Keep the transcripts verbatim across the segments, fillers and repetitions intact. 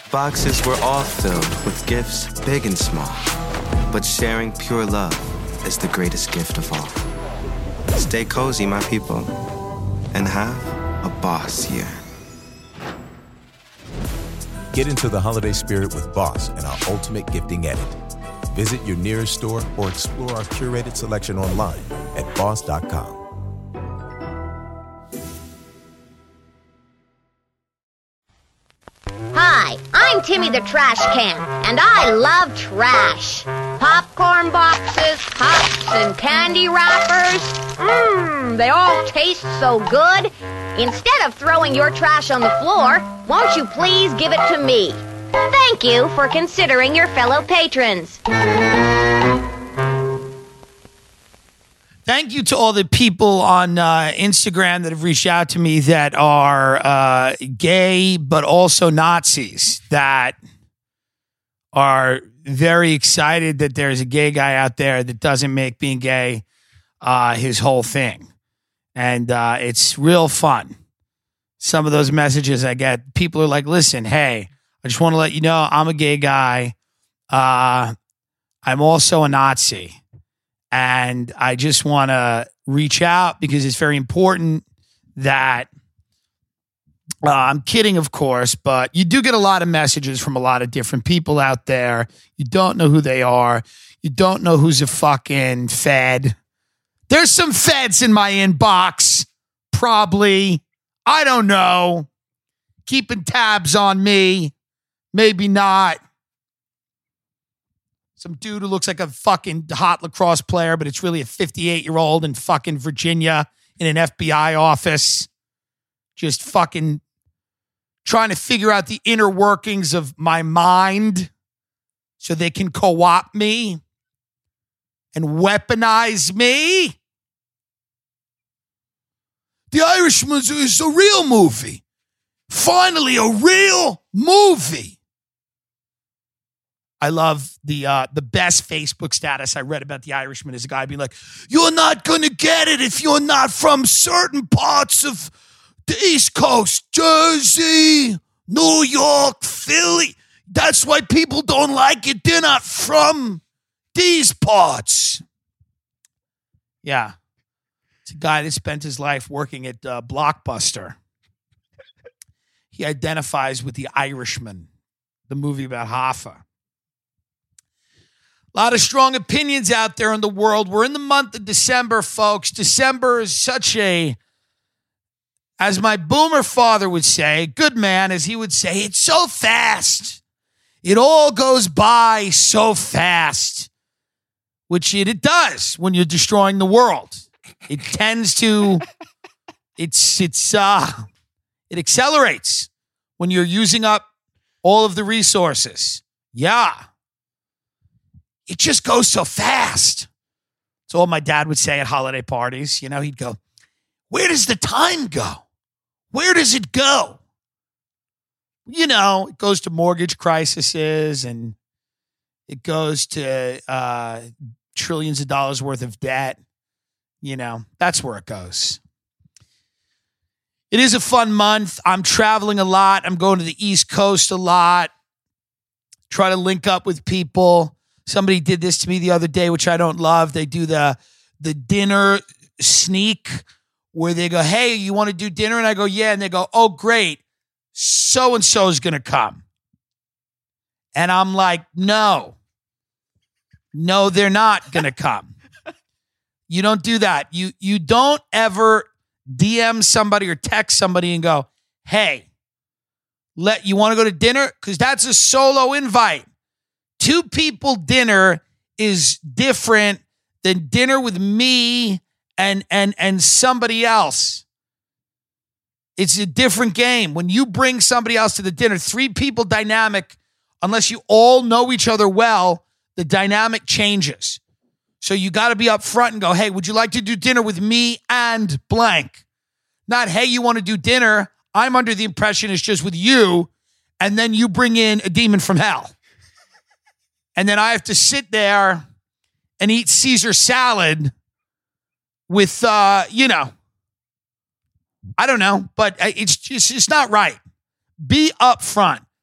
Boxes were all filled with gifts big and small. But sharing pure love is the greatest gift of all. Stay cozy, my people, and have a boss year. Get into the holiday spirit with Boss and our ultimate gifting edit. Visit your nearest store or explore our curated selection online at boss dot com. Hi, I'm Timmy the Trash Can, and I love trash. Popcorn boxes, cups, and candy wrappers. Mmm, they all taste so good. Instead of throwing your trash on the floor, won't you please give it to me? Thank you for considering your fellow patrons. Thank you to all the people on uh, Instagram that have reached out to me that are uh, gay, but also Nazis, that are very excited that there's a gay guy out there that doesn't make being gay uh, his whole thing. And uh, it's real fun. Some of those messages I get, people are like, listen, hey, I just want to let you know I'm a gay guy. Uh, I'm also a Nazi. And I just want to reach out because it's very important that uh, I'm kidding, of course, but you do get a lot of messages from a lot of different people out there. You don't know who they are. You don't know who's a fucking fed. There's some feds in my inbox, probably. I don't know. Keeping tabs on me. Maybe not. Some dude who looks like a fucking hot lacrosse player, but it's really a fifty-eight-year-old in fucking Virginia in an F B I office. Just fucking trying to figure out the inner workings of my mind so they can co-opt me and weaponize me. The Irishman is a real movie. Finally, a real movie. I love the uh, the best Facebook status I read about The Irishman is a guy being like, you're not going to get it if you're not from certain parts of the East Coast, Jersey, New York, Philly. That's why people don't like it. They're not from these parts. Yeah. It's a guy that spent his life working at uh, Blockbuster. He identifies with The Irishman, the movie about Hoffa. A lot of strong opinions out there in the world. We're in the month of December, folks. December is such a, as my boomer father would say, good man, as he would say, it's so fast. It all goes by so fast, which it, it does when you're destroying the world. It tends to, it's, it's, uh, it accelerates when you're using up all of the resources. Yeah. It just goes so fast. That's all my dad would say at holiday parties. You know, he'd go, where does the time go? Where does it go? You know, it goes to mortgage crises and it goes to uh, trillions of dollars worth of debt. You know, that's where it goes. It is a fun month. I'm traveling a lot. I'm going to the East Coast a lot. Try to link up with people. Somebody did this to me the other day, which I don't love. They do the the dinner sneak where they go, hey, you want to do dinner? And I go, yeah. And they go, oh, great. So-and-so is going to come. And I'm like, no. No, they're not going to come. You don't do that. You, you don't ever D M somebody or text somebody and go, hey, let you want to go to dinner? Because that's a solo invite. Two people dinner is different than dinner with me and and and somebody else. It's a different game. When you bring somebody else to the dinner, three people dynamic, unless you all know each other well, the dynamic changes. So you got to be up front and go, hey, would you like to do dinner with me and blank? Not, hey, you want to do dinner? I'm under the impression it's just with you, and then you bring in a demon from hell. And then I have to sit there and eat Caesar salad with, uh, you know, I don't know, but it's just, it's not right. Be upfront.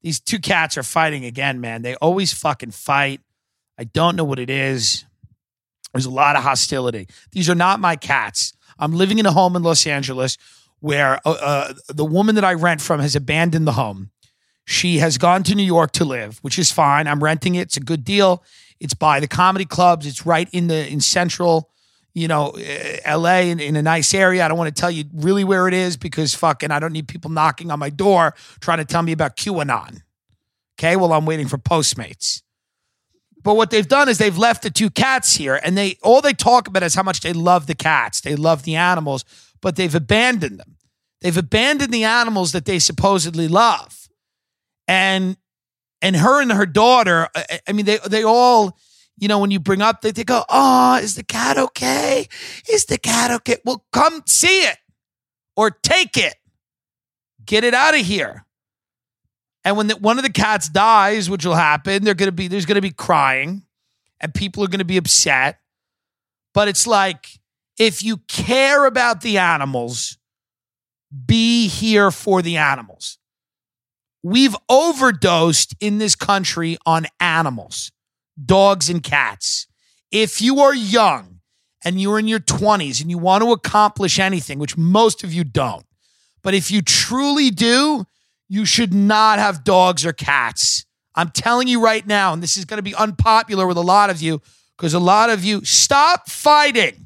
These two cats are fighting again, man. They always fucking fight. I don't know what it is. There's a lot of hostility. These are not my cats. I'm living in a home in Los Angeles where uh, uh, the woman that I rent from has abandoned the home. She has gone to New York to live, which is fine. I'm renting it. It's a good deal. It's by the comedy clubs. It's right in the in central, you know, L A in, in a nice area. I don't want to tell you really where it is because fucking I don't need people knocking on my door trying to tell me about QAnon. Okay, well, I'm waiting for Postmates. But what they've done is they've left the two cats here, and they all they talk about is how much they love the cats. They love the animals, but they've abandoned them. They've abandoned the animals that they supposedly love. And and her and her daughter, I, I mean, they they all, you know, when you bring up, they, they go, oh, is the cat okay? Is the cat okay? Well, come see it or take it. Get it out of here. And when the, one of the cats dies, which will happen, they're gonna be there's gonna be crying, and people are gonna be upset. But it's like, if you care about the animals, be here for the animals. We've overdosed in this country on animals, dogs and cats. If you are young and you're in your twenties and you want to accomplish anything, which most of you don't, but if you truly do, you should not have dogs or cats. I'm telling you right now, and this is going to be unpopular with a lot of you, because a lot of you, stop fighting.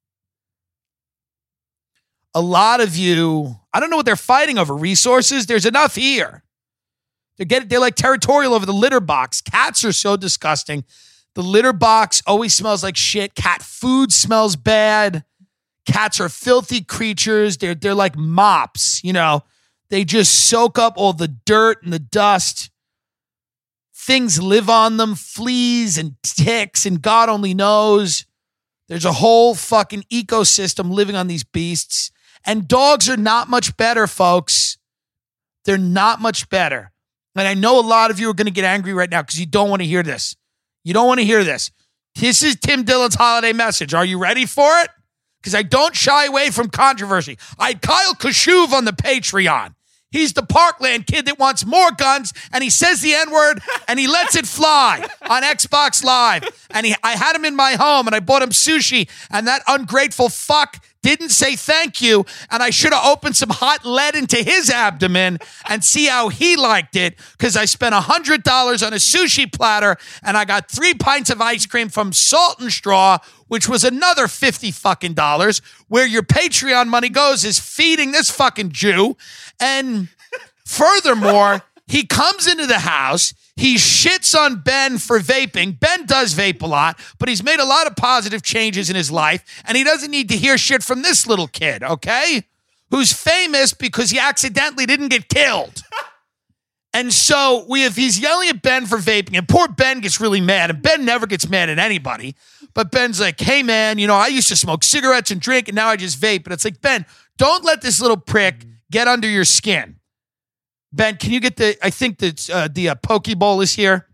A lot of you, I don't know what they're fighting over, resources. There's enough here. They're getting, they're like territorial over the litter box. Cats are so disgusting. The litter box always smells like shit. Cat food smells bad. Cats are filthy creatures. They're, they're like mops, you know. They just soak up all the dirt and the dust. Things live on them, fleas and ticks, and God only knows. There's a whole fucking ecosystem living on these beasts. And dogs are not much better, folks. They're not much better. And I know a lot of you are going to get angry right now because you don't want to hear this. You don't want to hear this. This is Tim Dillon's holiday message. Are you ready for it? Because I don't shy away from controversy. I had Kyle Kashuv on the Patreon. He's the Parkland kid that wants more guns, and he says the N-word, and he lets it fly on Xbox Live. And he, I had him in my home, and I bought him sushi, and that ungrateful fuck didn't say thank you, and I should have opened some hot lead into his abdomen and see how he liked it, because I spent one hundred dollars on a sushi platter, and I got three pints of ice cream from Salt and Straw, which was another fifty fucking dollars. Where your Patreon money goes is feeding this fucking Jew. And furthermore, he comes into the house, he shits on Ben for vaping. Ben does vape a lot, but he's made a lot of positive changes in his life, and he doesn't need to hear shit from this little kid, okay? Who's famous because he accidentally didn't get killed. And so we have, he's yelling at Ben for vaping, and poor Ben gets really mad, and Ben never gets mad at anybody. But Ben's like, hey, man, you know, I used to smoke cigarettes and drink, and now I just vape. And it's like, Ben, don't let this little prick get under your skin. Ben, can you get the, I think that uh, the uh, Pokeball is here.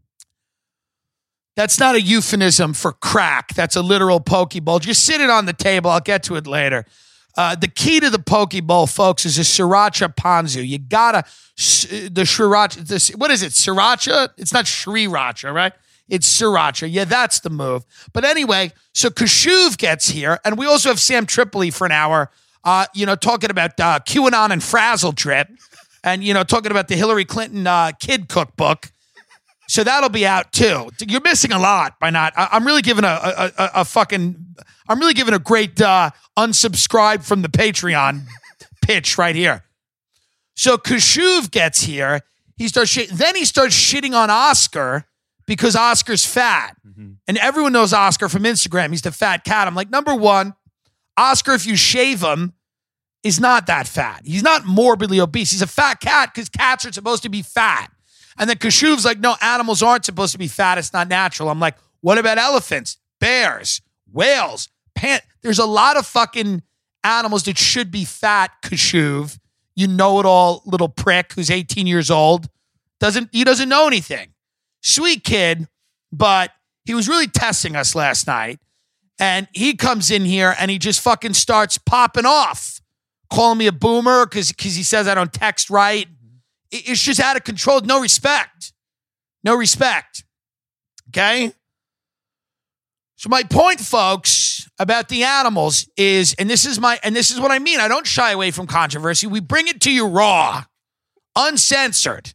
That's not a euphemism for crack. That's a literal Pokeball. Just sit it on the table. I'll get to it later. Uh, the key to the Pokeball, folks, is a Sriracha Ponzu. You gotta, the Sriracha, this, what is it, Sriracha? It's not Sriracha, right? It's Sriracha. Yeah, that's the move. But anyway, so Kashuv gets here, and we also have Sam Tripoli for an hour, uh, you know, talking about uh, QAnon and Frazzle Trip, and, you know, talking about the Hillary Clinton uh, kid cookbook. So that'll be out too. You're missing a lot by not. I, I'm really giving a, a, a, a fucking. I'm really giving a great uh, unsubscribe from the Patreon pitch right here. So Kashuv gets here. He starts shit. Then he starts shitting on Oscar because Oscar's fat, mm-hmm. and everyone knows Oscar from Instagram. He's the fat cat. I'm like, number one, Oscar, if you shave him, is not that fat. He's not morbidly obese. He's a fat cat because cats are supposed to be fat. And then Kashuv's like, no, animals aren't supposed to be fat. It's not natural. I'm like, what about elephants, bears, whales, pan? There's a lot of fucking animals that should be fat, Kashuv. You know-it-all little prick who's eighteen years old. Doesn't He doesn't know anything. Sweet kid, but he was really testing us last night. And he comes in here and he just fucking starts popping off, calling me a boomer because because he says I don't text right. It's just out of control. No respect. No respect. Okay? So my point, folks, about the animals is, and this is my, and this is what I mean. I don't shy away from controversy. We bring it to you raw, uncensored.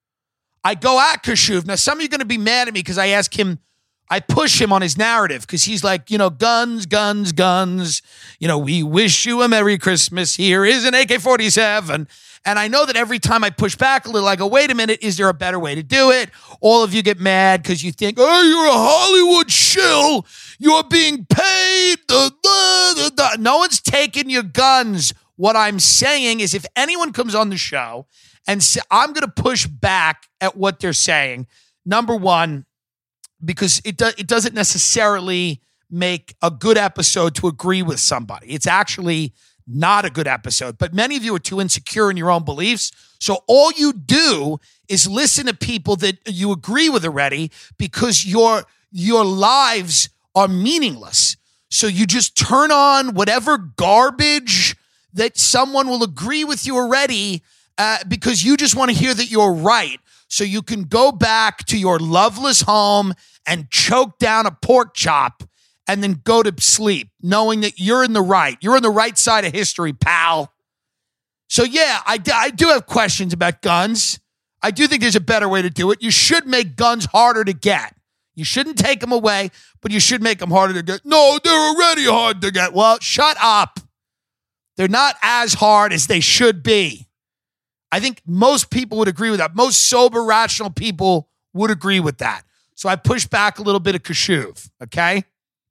I go at Kashuv. Now, some of you are going to be mad at me because I ask him, I push him on his narrative because he's like, you know, guns, guns, guns. You know, we wish you a Merry Christmas. Here is an A K forty-seven. And I know that every time I push back a little, I go, wait a minute, is there a better way to do it? All of you get mad because you think, oh, you're a Hollywood shill. You're being paid. Da, da, da, da. No one's taking your guns. What I'm saying is if anyone comes on the show and say, I'm going to push back at what they're saying, number one, because it, do, it doesn't necessarily make a good episode to agree with somebody. It's actually not a good episode, but many of you are too insecure in your own beliefs. So all you do is listen to people that you agree with already because your, your lives are meaningless. So you just turn on whatever garbage that someone will agree with you already uh, because you just want to hear that you're right. So you can go back to your loveless home and choke down a pork chop and then go to sleep knowing that you're in the right. You're on the right side of history, pal. So yeah, I, I do have questions about guns. I do think there's a better way to do it. You should make guns harder to get. You shouldn't take them away, but you should make them harder to get. No, they're already hard to get. Well, shut up. They're not as hard as they should be. I think most people would agree with that. Most sober, rational people would agree with that. So I push back a little bit of Kashuv, okay?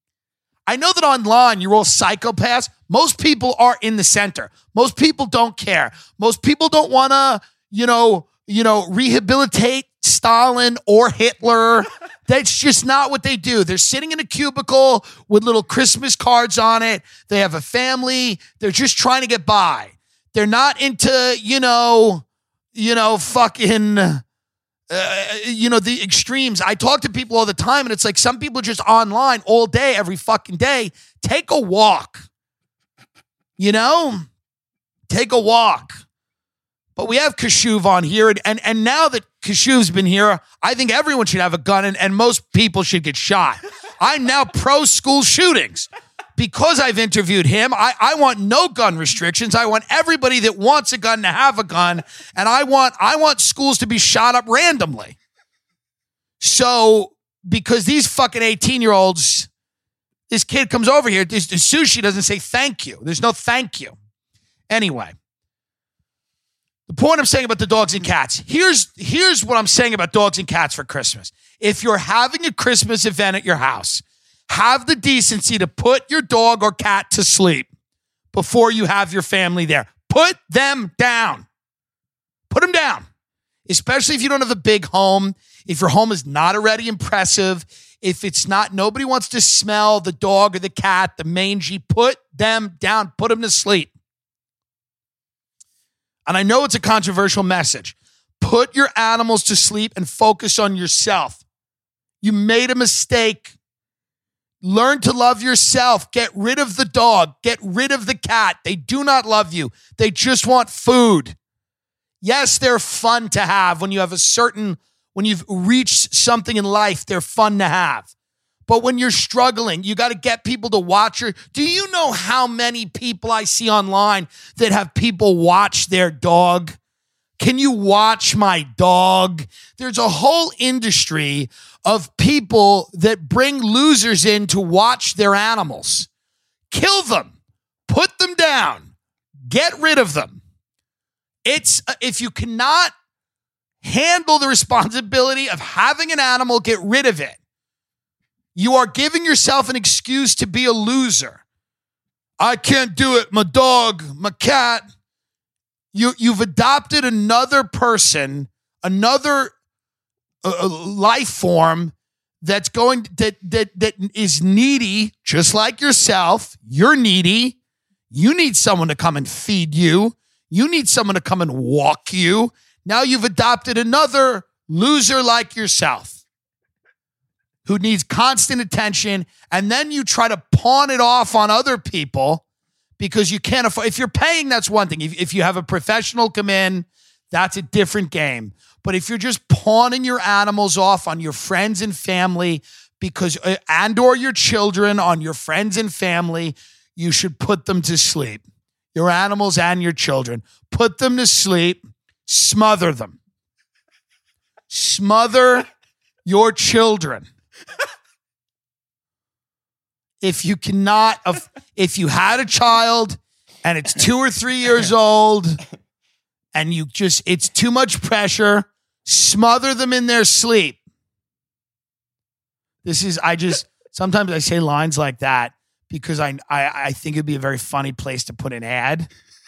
I know that online you're all psychopaths. Most people are in the center. Most people don't care. Most people don't want to, you know, you know, rehabilitate Stalin or Hitler. That's just not what they do. They're sitting in a cubicle with little Christmas cards on it. They have a family. They're just trying to get by. They're not into, you know, you know, fucking, uh, you know, the extremes. I talk to people all the time, and it's like some people are just online all day, every fucking day. Take a walk. You know? Take a walk. But we have Kashuv on here, and, and, and now that Kashuv's been here, I think everyone should have a gun, and, and most people should get shot. I'm now pro school shootings. Because I've interviewed him, I, I want no gun restrictions. I want everybody that wants a gun to have a gun, and I want I want schools to be shot up randomly. So, because these fucking eighteen-year-olds, this kid comes over here, this, this sushi doesn't say thank you. There's no thank you. Anyway, the point I'm saying about the dogs and cats, here's, here's what I'm saying about dogs and cats for Christmas. If you're having a Christmas event at your house, have the decency to put your dog or cat to sleep before you have your family there. Put them down. Put them down. Especially if you don't have a big home, if your home is not already impressive, if it's not, nobody wants to smell the dog or the cat, the mangy, put them down. Put them to sleep. And I know it's a controversial message. Put your animals to sleep and focus on yourself. You made a mistake. Learn to love yourself. Get rid of the dog. Get rid of the cat. They do not love you. They just want food. Yes, they're fun to have when you have a certain, when you've reached something in life, they're fun to have. But when you're struggling, you got to get people to watch your, do you know how many people I see online that have people watch their dog? Can you watch my dog? There's a whole industry of people that bring losers in to watch their animals. Kill them. Put them down. Get rid of them. It's, if you cannot handle the responsibility of having an animal, get rid of it. You are giving yourself an excuse to be a loser. I can't do it. My dog, my cat. You, you've adopted another person, another uh, life form that's going that that that is needy, just like yourself. You're needy. You need someone to come and feed you. You need someone to come and walk you. Now you've adopted another loser like yourself who needs constant attention, and then you try to pawn it off on other people because you can't afford. If you're paying, that's one thing. If, if you have a professional come in, That's a different game. But if you're just pawning your animals off on your friends and family because uh, and or your children on your friends and family, you should put them to sleep. Your animals and your children. Put them to sleep. Smother them. Smother your children. If you cannot, if you had a child and it's two or three years old and you just, it's too much pressure, smother them in their sleep. This is, I just, sometimes I say lines like that because I, I, I think it'd be a very funny place to put an ad.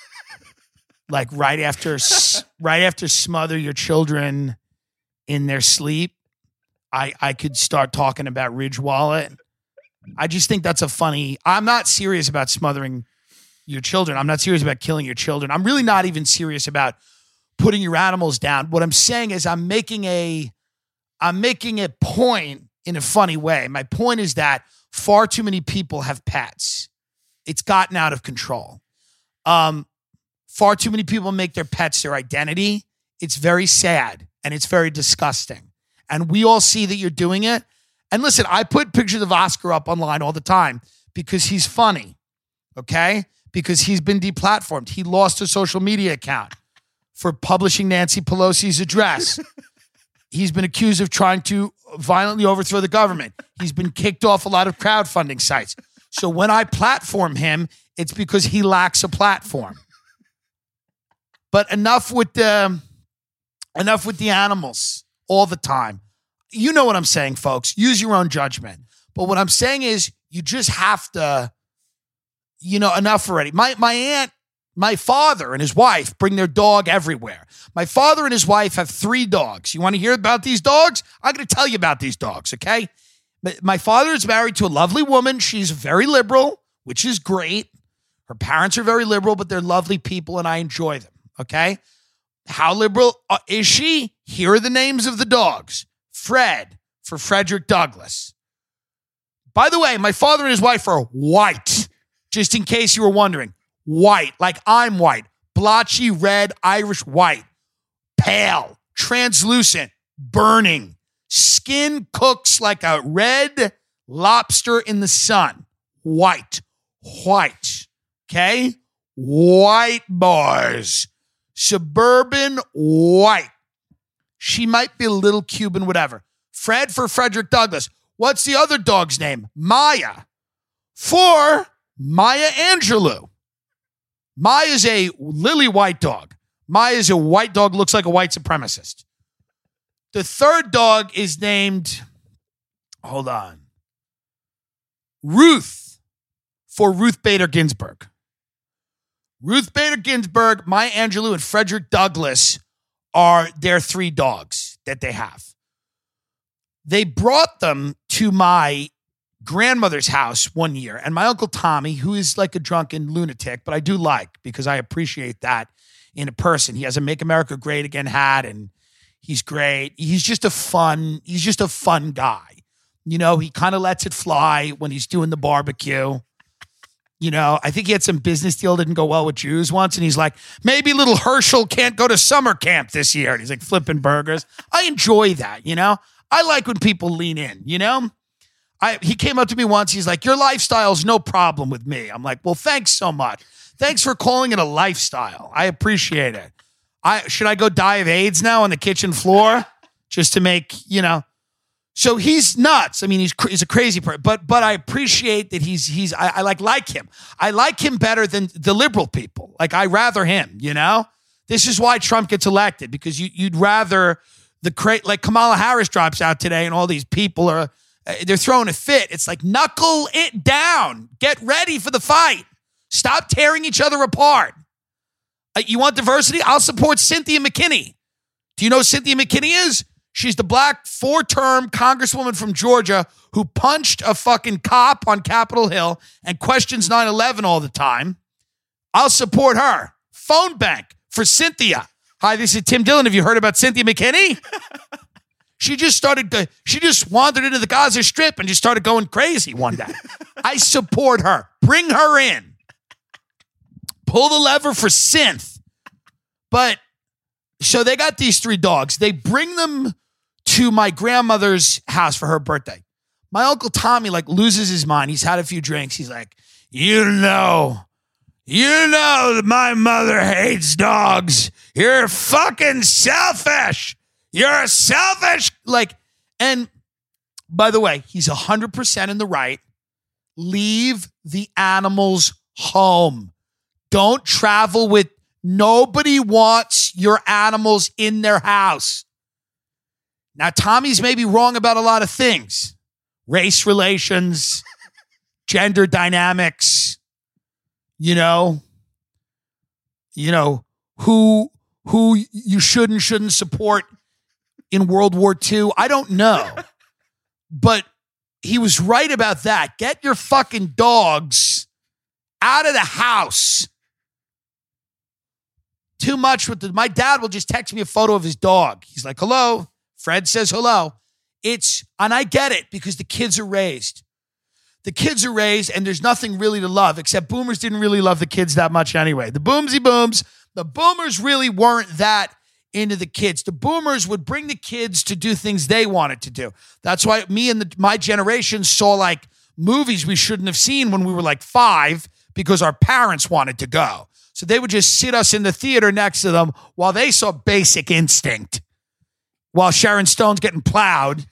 Like right after, right after smother your children in their sleep, I, I could start talking about Ridge Wallet. I just think that's a funny, I'm not serious about smothering your children. I'm not serious about killing your children. I'm really not even serious about putting your animals down. What I'm saying is I'm making a, I'm making a point in a funny way. My point is that far too many people have pets. It's gotten out of control. Um, far too many people make their pets their identity. It's very sad and it's very disgusting. And we all see that you're doing it. And listen, I put pictures of Oscar up online all the time because he's funny, okay? Because he's been deplatformed. He lost a social media account for publishing Nancy Pelosi's address. He's been accused of trying to violently overthrow the government. He's been kicked off a lot of crowdfunding sites. So when I platform him, it's because he lacks a platform. But enough with the, enough with the animals all the time. You know what I'm saying, folks. Use your own judgment. But what I'm saying is you just have to, you know, enough already. My my aunt, my father and his wife bring their dog everywhere. My father and his wife have three dogs. You want to hear about these dogs? I'm going to tell you about these dogs, okay? My father is married to a lovely woman. She's very liberal, which is great. Her parents are very liberal, but they're lovely people, and I enjoy them, okay? How liberal uh, is she? Here are the names of the dogs. Fred, for Frederick Douglass. By the way, my father and his wife are white, just in case you were wondering. White, like I'm white. Blotchy, red, Irish white. Pale, translucent, burning. Skin cooks like a red lobster in the sun. White, white, okay? White bars. Suburban white. She might be a little Cuban, whatever. Fred for Frederick Douglass. What's the other dog's name? Maya. For Maya Angelou. Maya's a lily white dog. Maya's a white dog, looks like a white supremacist. The third dog is named, hold on, Ruth, for Ruth Bader Ginsburg. Ruth Bader Ginsburg, Maya Angelou, and Frederick Douglass are their three dogs that they have. They brought them to my grandmother's house one year, and my Uncle Tommy, who is like a drunken lunatic, but I do like because I appreciate that in a person. He has a Make America Great Again hat, and he's great. He's just a fun, he's just a fun guy. You know, he kind of lets it fly when he's doing the barbecue. You know, I think he had some business deal that didn't go well with Jews once, and he's like, maybe little Herschel can't go to summer camp this year. And he's like flipping burgers. I enjoy that, you know? I like when people lean in, you know? I He came up to me once. He's like, your lifestyle's no problem with me. I'm like, well, thanks so much. Thanks for calling it a lifestyle. I appreciate it. I Should I go die of AIDS now on the kitchen floor just to make, you know? So he's nuts. I mean, he's he's a crazy person, but but I appreciate that he's he's I, I like like him. I like him better than the liberal people. Like I rather him. You know, this is why Trump gets elected, because you you'd rather the cra- like Kamala Harris drops out today, and all these people are uh, they're throwing a fit. It's like knuckle it down. Get ready for the fight. Stop tearing each other apart. Uh, you want diversity? I'll support Cynthia McKinney. Do you know who Cynthia McKinney is? She's the black four-term congresswoman from Georgia who punched a fucking cop on Capitol Hill and questions nine eleven all the time. I'll support her. Phone bank for Cynthia. Hi, this is Tim Dillon. Have you heard about Cynthia McKinney? She just started, to, she just wandered into the Gaza Strip and just started going crazy one day. I support her. Bring her in. Pull the lever for synth. But so they got these three dogs. They bring them to my grandmother's house for her birthday. My Uncle Tommy like loses his mind. He's had a few drinks. He's like, you know, you know that my mother hates dogs. You're fucking selfish. You're selfish. Like, and by the way, he's one hundred percent in the right. Leave the animals home. Don't travel with, nobody wants your animals in their house. Now, Tommy's maybe wrong about a lot of things. Race relations, gender dynamics, you know, you know, who who you should and shouldn't support in World War Two. I don't know. But he was right about that. Get your fucking dogs out of the house. Too much with the, my dad will just text me a photo of his dog. He's like, hello. Fred says hello. It's, and I get it because the kids are raised. The kids are raised and there's nothing really to love except boomers didn't really love the kids that much anyway. The boomsy booms, the boomers really weren't that into the kids. The boomers would bring the kids to do things they wanted to do. That's why me and the, my generation saw like movies we shouldn't have seen when we were like five because our parents wanted to go. So they would just sit us in the theater next to them while they saw Basic Instinct. While Sharon Stone's getting plowed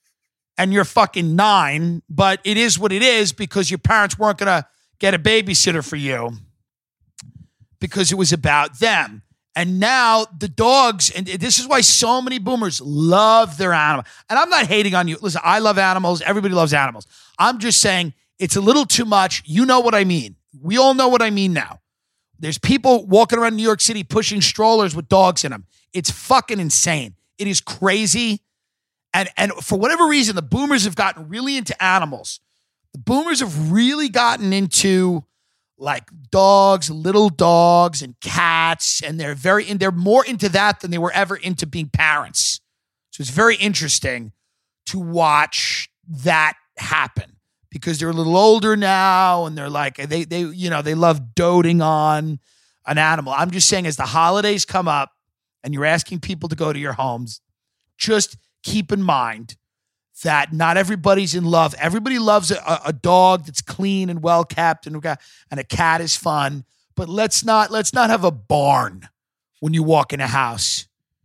and you're fucking nine, but it is what it is because your parents weren't going to get a babysitter for you because it was about them. And now the dogs, and this is why so many boomers love their animal. And I'm not hating on you. Listen, I love animals. Everybody loves animals. I'm just saying it's a little too much. You know what I mean. We all know what I mean now. There's people walking around New York City pushing strollers with dogs in them. It's fucking insane. It is crazy. And, and for whatever reason, the boomers have gotten really into animals. The boomers have really gotten into like dogs, little dogs and cats. And they're very, and they're more into that than they were ever into being parents. So it's very interesting to watch that happen because they're a little older now and they're like, they, they, you know, they love doting on an animal. I'm just saying as the holidays come up, and you're asking people to go to your homes, just keep in mind that not everybody's in love. Everybody loves a, a dog that's clean and well kept, and and a cat is fun. But let's not let's not have a barn when you walk in a house.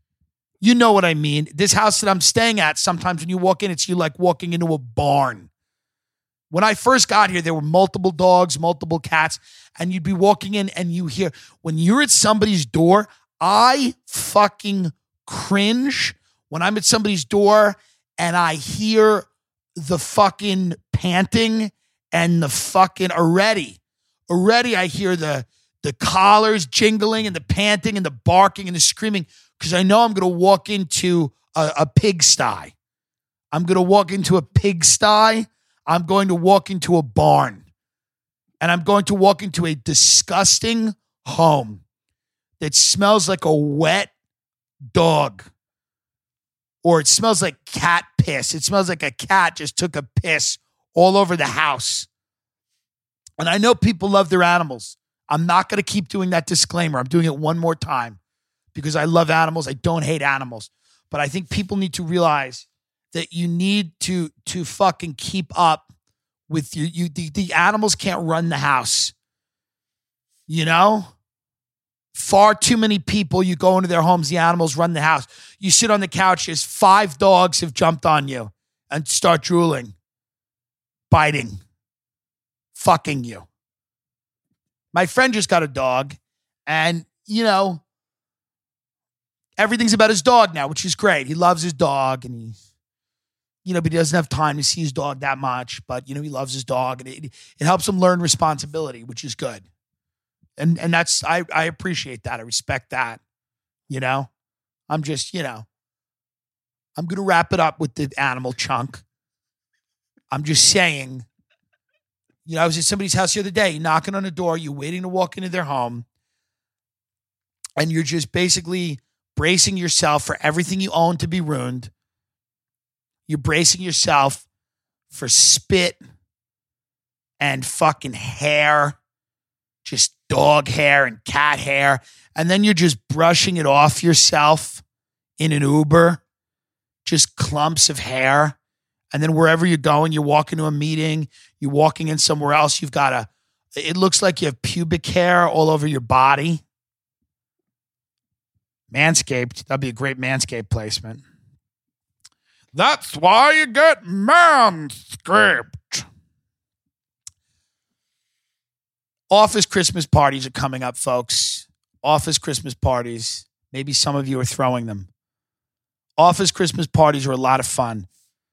You know what I mean? This house that I'm staying at, sometimes when you walk in, it's you like walking into a barn. When I first got here, there were multiple dogs, multiple cats, and you'd be walking in and you hear, when you're at somebody's door, I fucking cringe when I'm at somebody's door and I hear the fucking panting and the fucking already, already I hear the, the collars jingling and the panting and the barking and the screaming because I know I'm going to walk into a, a pigsty. I'm going to walk into a pigsty. I'm going to walk into a barn and I'm going to walk into a disgusting home that smells like a wet dog, or it smells like cat piss. It smells like a cat just took a piss all over the house. And I know people love their animals. I'm not going to keep doing that disclaimer. I'm doing it one more time because I love animals. I don't hate animals. But I think people need to realize that you need to, to fucking keep up with you. You the, the animals can't run the house. You know? Far too many people, you go into their homes, the animals run the house. You sit on the couch, there's five dogs have jumped on you and start drooling, biting, fucking you. My friend just got a dog and, you know, everything's about his dog now, which is great. He loves his dog and he, you know, but he doesn't have time to see his dog that much, but, you know, he loves his dog and it, it helps him learn responsibility, which is good. And and that's, I, I appreciate that. I respect that. You know, I'm just, you know, I'm going to wrap it up with the animal chunk. I'm just saying, you know, I was at somebody's house the other day, knocking on the door, you're waiting to walk into their home, and you're just basically bracing yourself for everything you own to be ruined. You're bracing yourself for spit and fucking hair, just dog hair and cat hair. and then you're just brushing it off yourself in an Uber, just clumps of hair. And then wherever you're going, you're walking to a meeting, you're walking in somewhere else, you've got a, it looks like you have pubic hair all over your body. Manscaped, that'd be a great Manscaped placement. That's why you get Manscaped. Office Christmas parties are coming up, folks. Office Christmas parties. Maybe some of you are throwing them. Office Christmas parties are a lot of fun.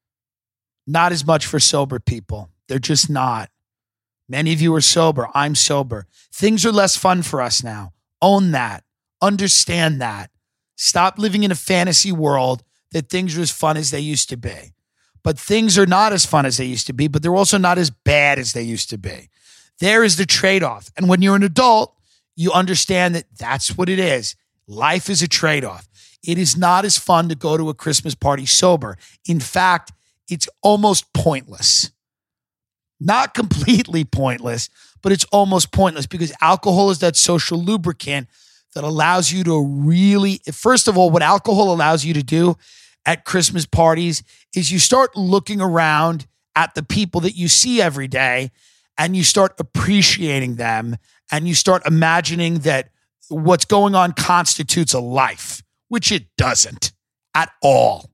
Not as much for sober people. They're just not. Many of you are sober. I'm sober. Things are less fun for us now. Own that. Understand that. Stop living in a fantasy world that things are as fun as they used to be. But things are not as fun as they used to be, but they're also not as bad as they used to be. There is the trade-off. And when you're an adult, you understand that that's what it is. Life is a trade-off. It is not as fun to go to a Christmas party sober. In fact, it's almost pointless. Not completely pointless, but it's almost pointless because alcohol is that social lubricant that allows you to really, first of all, what alcohol allows you to do at Christmas parties is you start looking around at the people that you see every day and you start appreciating them and you start imagining that what's going on constitutes a life, which it doesn't at all.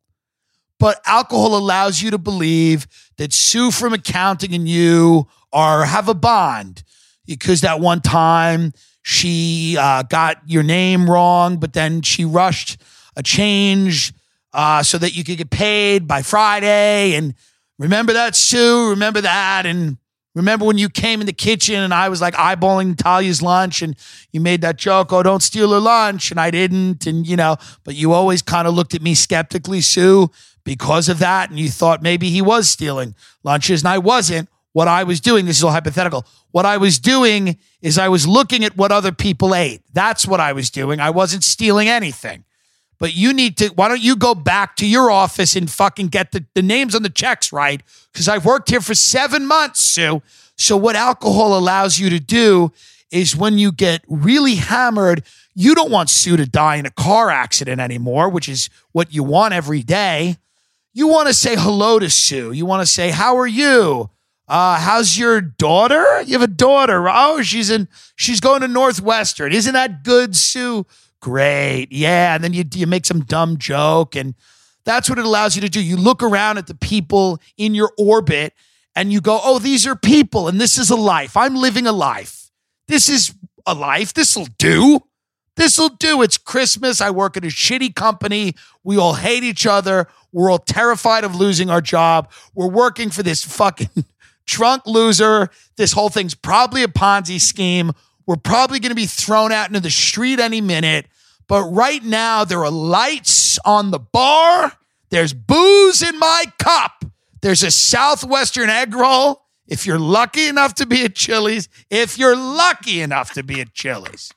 But alcohol allows you to believe that Sue from accounting and you are have a bond because that one time she uh, got your name wrong, but then she rushed a change uh, so that you could get paid by Friday. And remember that, Sue? Remember that? And remember when you came in the kitchen and I was like eyeballing Talia's lunch and you made that joke, oh, don't steal her lunch. And I didn't. And, you know, but you always kind of looked at me skeptically, Sue, because of that. And you thought maybe he was stealing lunches and I wasn't. What I was doing, this is all hypothetical. What I was doing is I was looking at what other people ate. That's what I was doing. I wasn't stealing anything. But you need to, why don't you go back to your office and fucking get the, the names on the checks right? Because I've worked here for seven months, Sue. So what alcohol allows you to do is when you get really hammered, you don't want Sue to die in a car accident anymore, which is what you want every day. You want to say hello to Sue. You want to say, how are you? Uh, how's your daughter? You have a daughter. Oh, she's in, she's going to Northwestern. Isn't that good, Sue? Great. Yeah. And then you, you make some dumb joke. And that's what it allows you to do. You look around at the people in your orbit and you go, oh, these are people. And this is a life. I'm living a life. This is a life. This'll do. This'll do. It's Christmas. I work at a shitty company. We all hate each other. We're all terrified of losing our job. We're working for this fucking drunk loser. This whole thing's probably a Ponzi scheme. We're probably going to be thrown out into the street any minute. But right now, there are lights on the bar. There's booze in my cup. There's a Southwestern egg roll. If you're lucky enough to be at Chili's, if you're lucky enough to be at Chili's,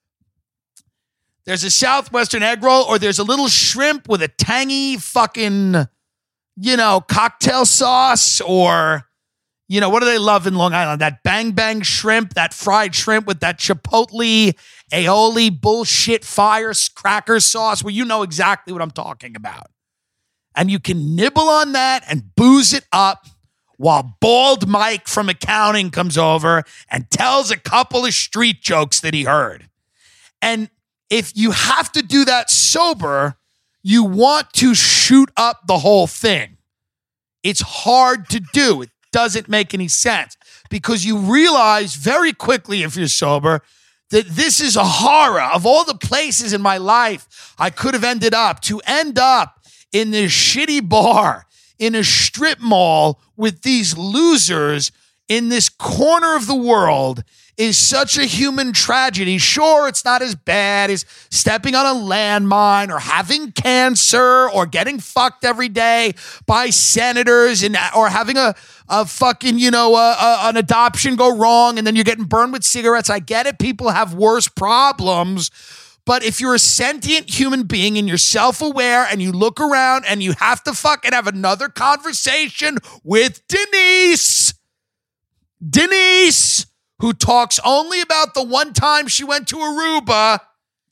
there's a Southwestern egg roll or there's a little shrimp with a tangy fucking, you know, cocktail sauce or, you know, what do they love in Long Island? That bang bang shrimp, that fried shrimp with that chipotle, aioli bullshit firecracker sauce. Well, you know exactly what I'm talking about. And you can nibble on that and booze it up while Bald Mike from accounting comes over and tells a couple of street jokes that he heard. And if you have to do that sober, you want to shoot up the whole thing. It's hard to do. It doesn't make any sense because you realize very quickly if you're sober that this is a horror of all the places in my life I could have ended up to end up in this shitty bar in a strip mall with these losers in this corner of the world is such a human tragedy. Sure, it's not as bad as stepping on a landmine or having cancer or getting fucked every day by senators and or having a, a fucking, you know, a, a, an adoption go wrong and then you're getting burned with cigarettes. I get it. People have worse problems. But if you're a sentient human being and you're self-aware and you look around and you have to fucking have another conversation with Denise, Denise, who talks only about the one time she went to Aruba,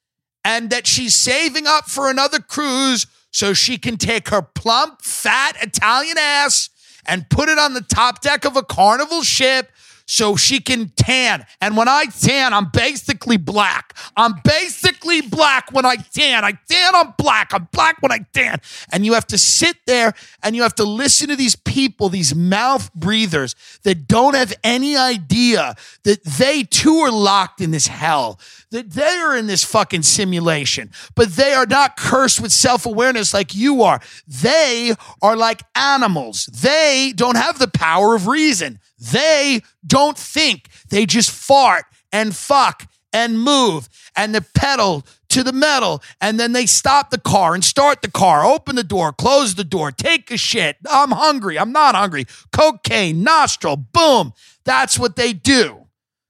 and that she's saving up for another cruise so she can take her plump, fat Italian ass and put it on the top deck of a Carnival ship so she can tan. And when I tan, I'm basically black. I'm basically black when I tan. I tan, I'm black. I'm black when I tan. And you have to sit there and you have to listen to these people, these mouth breathers that don't have any idea that they too are locked in this hell, that they are in this fucking simulation, but they are not cursed with self-awareness like you are. They are like animals. They don't have the power of reason. They don't think. They just fart and fuck and move and the pedal to the metal, and then they stop the car and start the car, open the door, close the door, take a shit. I'm hungry. I'm not hungry. Cocaine, nostril, boom. That's what they do.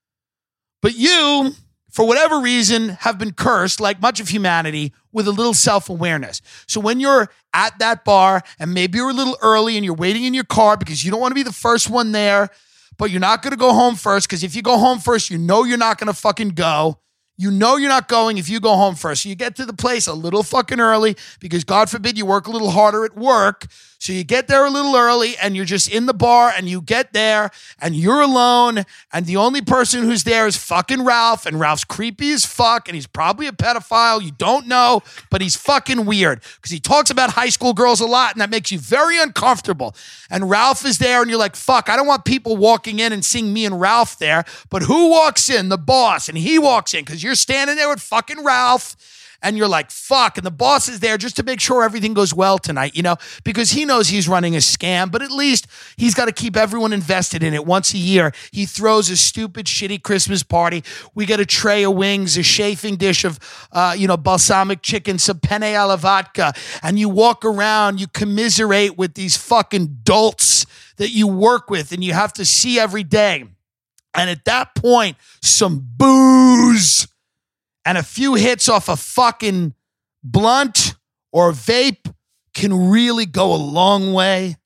But you, for whatever reason, have been cursed, like much of humanity, with a little self-awareness. So when you're at that bar and maybe you're a little early and you're waiting in your car because you don't want to be the first one there, but you're not going to go home first, because if you go home first, you know you're not going to fucking go. You know you're not going if you go home first. So you get to the place a little fucking early because, God forbid, you work a little harder at work. So you get there a little early and you're just in the bar and you get there and you're alone and the only person who's there is fucking Ralph, and Ralph's creepy as fuck and he's probably a pedophile. You don't know, but he's fucking weird because he talks about high school girls a lot and that makes you very uncomfortable. And Ralph is there and you're like, fuck, I don't want people walking in and seeing me and Ralph there. But who walks in? The boss. And he walks in because you're standing there with fucking Ralph. And you're like, fuck. And the boss is there just to make sure everything goes well tonight, you know, because he knows he's running a scam, but at least he's got to keep everyone invested in it. Once a year, he throws a stupid, shitty Christmas party. We get a tray of wings, a chafing dish of, uh, you know, balsamic chicken, some penne alla vodka. And you walk around, you commiserate with these fucking dolts that you work with and you have to see every day. And at that point, some booze and a few hits off a fucking blunt or vape can really go a long way.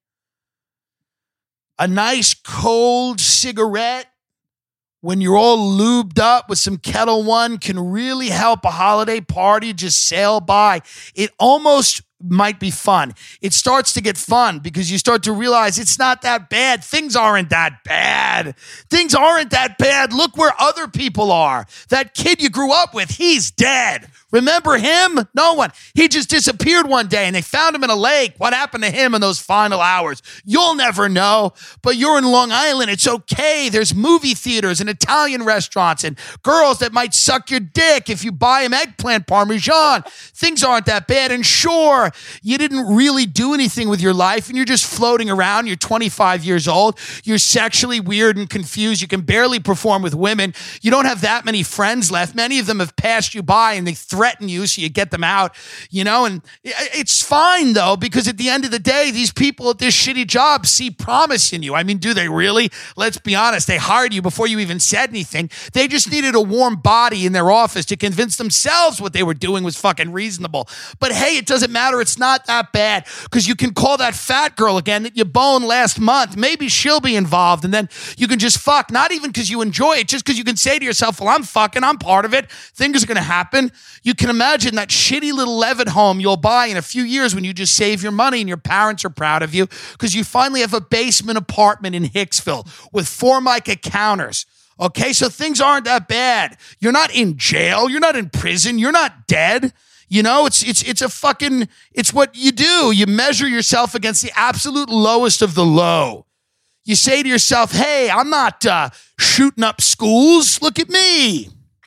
A nice cold cigarette when you're all lubed up with some Kettle One can really help a holiday party just sail by. It almost might be fun. It starts to get fun because you start to realize it's not that bad. Things aren't that bad. Things aren't that bad. Look where other people are. That kid you grew up with, he's dead. Remember him? No one. He just disappeared one day and they found him in a lake. What happened to him in those final hours? You'll never know. But you're in Long Island. It's okay. There's movie theaters and Italian restaurants and girls that might suck your dick if you buy them eggplant parmesan. Things aren't that bad. And sure, you didn't really do anything with your life and you're just floating around. You're twenty-five years old. You're sexually weird and confused. You can barely perform with women. You don't have that many friends left. Many of them have passed you by and they threaten you, so you get them out, you know, and it's fine though, because at the end of the day, these people at this shitty job see promise in you. I mean, do they really? Let's be honest. They hired you before you even said anything. They just needed a warm body in their office to convince themselves what they were doing was fucking reasonable. But hey, it doesn't matter. It's not that bad because you can call that fat girl again that you boned last month. Maybe she'll be involved and then you can just fuck, not even because you enjoy it, just because you can say to yourself, well, I'm fucking, I'm part of it. Things are going to happen. You can imagine that shitty little Levitt home you'll buy in a few years when you just save your money and your parents are proud of you because you finally have a basement apartment in Hicksville with Formica counters. Okay, so things aren't that bad. You're not in jail. You're not in prison. You're not dead. You know, it's it's it's a fucking, it's what you do. You measure yourself against the absolute lowest of the low. You say to yourself, hey, I'm not uh, shooting up schools. Look at me.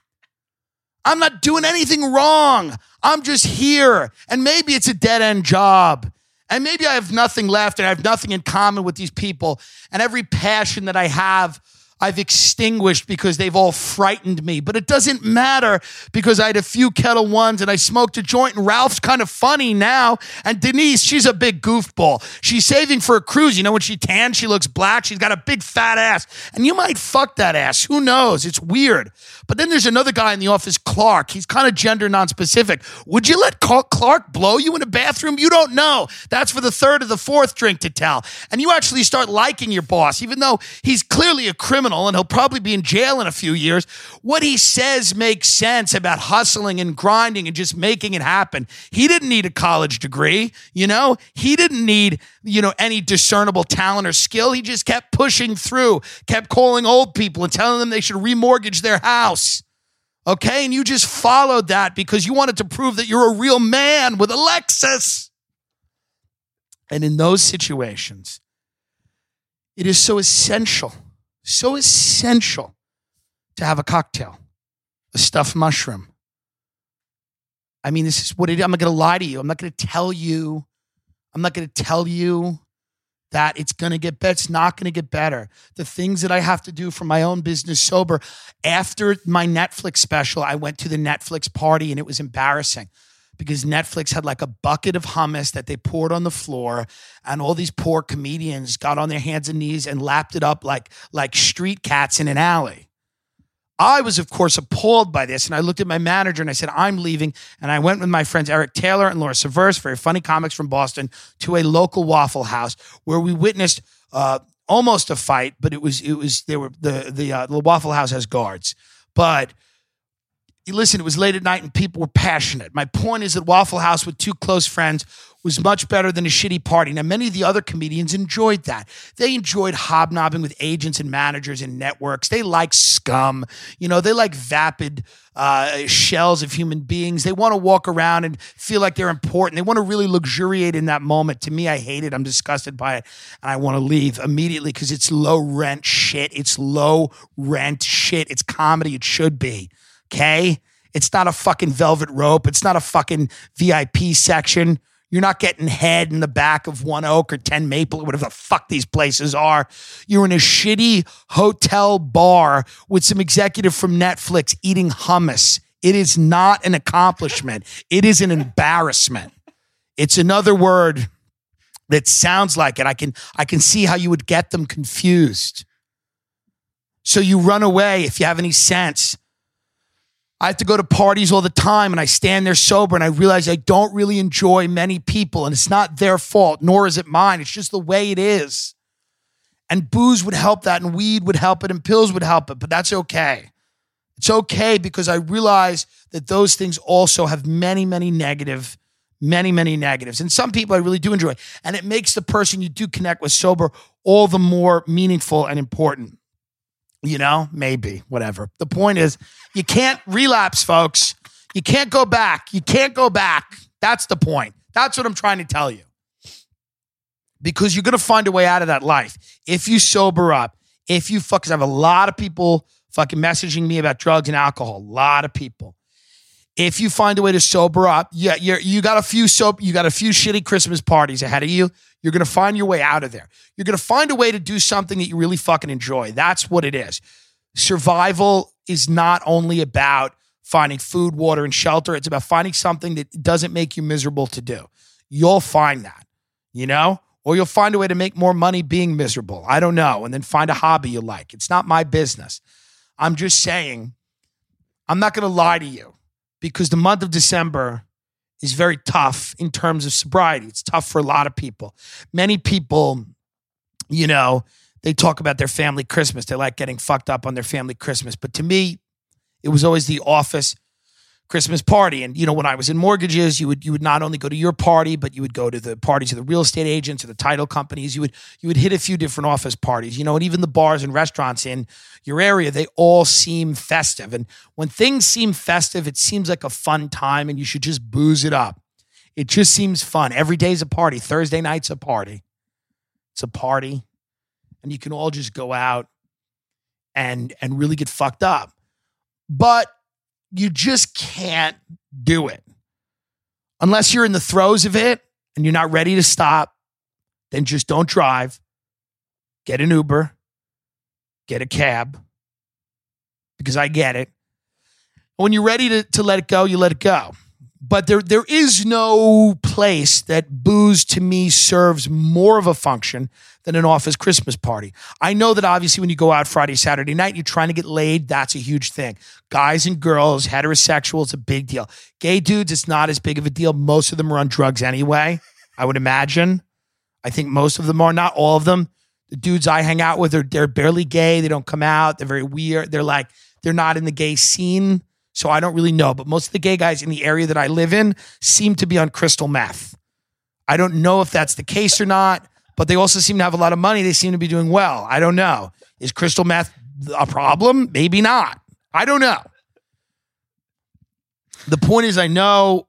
I'm not doing anything wrong. I'm just here. And maybe it's a dead-end job. And maybe I have nothing left and I have nothing in common with these people. And every passion that I have, I've extinguished because they've all frightened me. But it doesn't matter because I had a few Kettle Ones and I smoked a joint and Ralph's kind of funny now. And Denise, she's a big goofball. She's saving for a cruise. You know, when she tans, she looks black. She's got a big fat ass. And you might fuck that ass. Who knows? It's weird. But then there's another guy in the office, Clark. He's kind of gender non-specific. Would you let Clark blow you in a bathroom? You don't know. That's for the third or the fourth drink to tell. And you actually start liking your boss, even though he's clearly a criminal. criminal and he'll probably be in jail in a few years. What he says makes sense about hustling and grinding and just making it happen. He didn't need a college degree, you know? He didn't need, you know, any discernible talent or skill. He just kept pushing through, kept calling old people and telling them they should remortgage their house. Okay? And you just followed that because you wanted to prove that you're a real man with a Lexus. And in those situations, it is so essential, so essential to have a cocktail, a stuffed mushroom. I mean, this is what it is. I'm not going to lie to you. I'm not going to tell you. I'm not going to tell you that it's going to get better. It's not going to get better. The things that I have to do for my own business sober. After my Netflix special, I went to the Netflix party and it was embarrassing. Because Netflix had like a bucket of hummus that they poured on the floor, and all these poor comedians got on their hands and knees and lapped it up like, like street cats in an alley. I was, of course, appalled by this, and I looked at my manager and I said, I'm leaving, and I went with my friends Eric Taylor and Laura Severus, very funny comics from Boston, to a local Waffle House where we witnessed uh, almost a fight, but it was, it was, they were, the, the, uh, the Waffle House has guards, but listen, it was late at night and people were passionate. My point is that Waffle House with two close friends was much better than a shitty party. Now, many of the other comedians enjoyed that. They enjoyed hobnobbing with agents and managers and networks. They like scum. You know, they like vapid uh, shells of human beings. They want to walk around and feel like they're important. They want to really luxuriate in that moment. To me, I hate it. I'm disgusted by it. And I want to leave immediately because it's low rent shit. It's low rent shit. It's comedy. It should be. Okay? It's not a fucking velvet rope. It's not a fucking V I P section. You're not getting head in the back of One Oak or ten Maple or whatever the fuck these places are. You're in a shitty hotel bar with some executive from Netflix eating hummus. It is not an accomplishment. It is an embarrassment. It's another word that sounds like it. I can, I can see how you would get them confused. So you run away if you have any sense. I have to go to parties all the time and I stand there sober and I realize I don't really enjoy many people and it's not their fault, nor is it mine. It's just the way it is. And booze would help that and weed would help it and pills would help it, but that's okay. It's okay because I realize that those things also have many, many negative, many, many negatives. And some people I really do enjoy. And it makes the person you do connect with sober all the more meaningful and important. You know, maybe, whatever. The point is, you can't relapse, folks. You can't go back. You can't go back. That's the point. That's what I'm trying to tell you. Because you're going to find a way out of that life. If you sober up, if you fuck, because I have a lot of people fucking messaging me about drugs and alcohol. A lot of people. If you find a way to sober up, yeah, you're, you got a few soap, you got a few shitty Christmas parties ahead of you. You're going to find your way out of there. You're going to find a way to do something that you really fucking enjoy. That's what it is. Survival is not only about finding food, water, and shelter. It's about finding something that doesn't make you miserable to do. You'll find that, you know? Or you'll find a way to make more money being miserable. I don't know. And then find a hobby you like. It's not my business. I'm just saying, I'm not going to lie to you because the month of December is very tough in terms of sobriety. It's tough for a lot of people. Many people, you know, they talk about their family Christmas. They like getting fucked up on their family Christmas. But to me, it was always the office Christmas party. And, you know, when I was in mortgages, you would you would not only go to your party, but you would go to the parties of the real estate agents or the title companies. You would you would hit a few different office parties, you know, and even the bars and restaurants in your area, they all seem festive. And when things seem festive, it seems like a fun time and you should just booze it up. It just seems fun. Every day's a party. Thursday night's a party. It's a party. And you can all just go out and and really get fucked up. But you just can't do it. Unless you're in the throes of it and you're not ready to stop, then just don't drive. Get an Uber. Get a cab. Because I get it. When you're ready to, to let it go, you let it go. But there there is no place that booze to me serves more of a function than an office Christmas party. I know that obviously when you go out Friday, Saturday night, you're trying to get laid. That's a huge thing. Guys and girls, heterosexual, it's a big deal. Gay dudes, it's not as big of a deal. Most of them are on drugs anyway, I would imagine. I think most of them are, not all of them. The dudes I hang out with are they're barely gay. They don't come out. They're very weird. They're like, they're not in the gay scene. So I don't really know. But most of the gay guys in the area that I live in seem to be on crystal meth. I don't know if that's the case or not, but they also seem to have a lot of money. They seem to be doing well. I don't know. Is crystal meth a problem? Maybe not. I don't know. The point is, I know,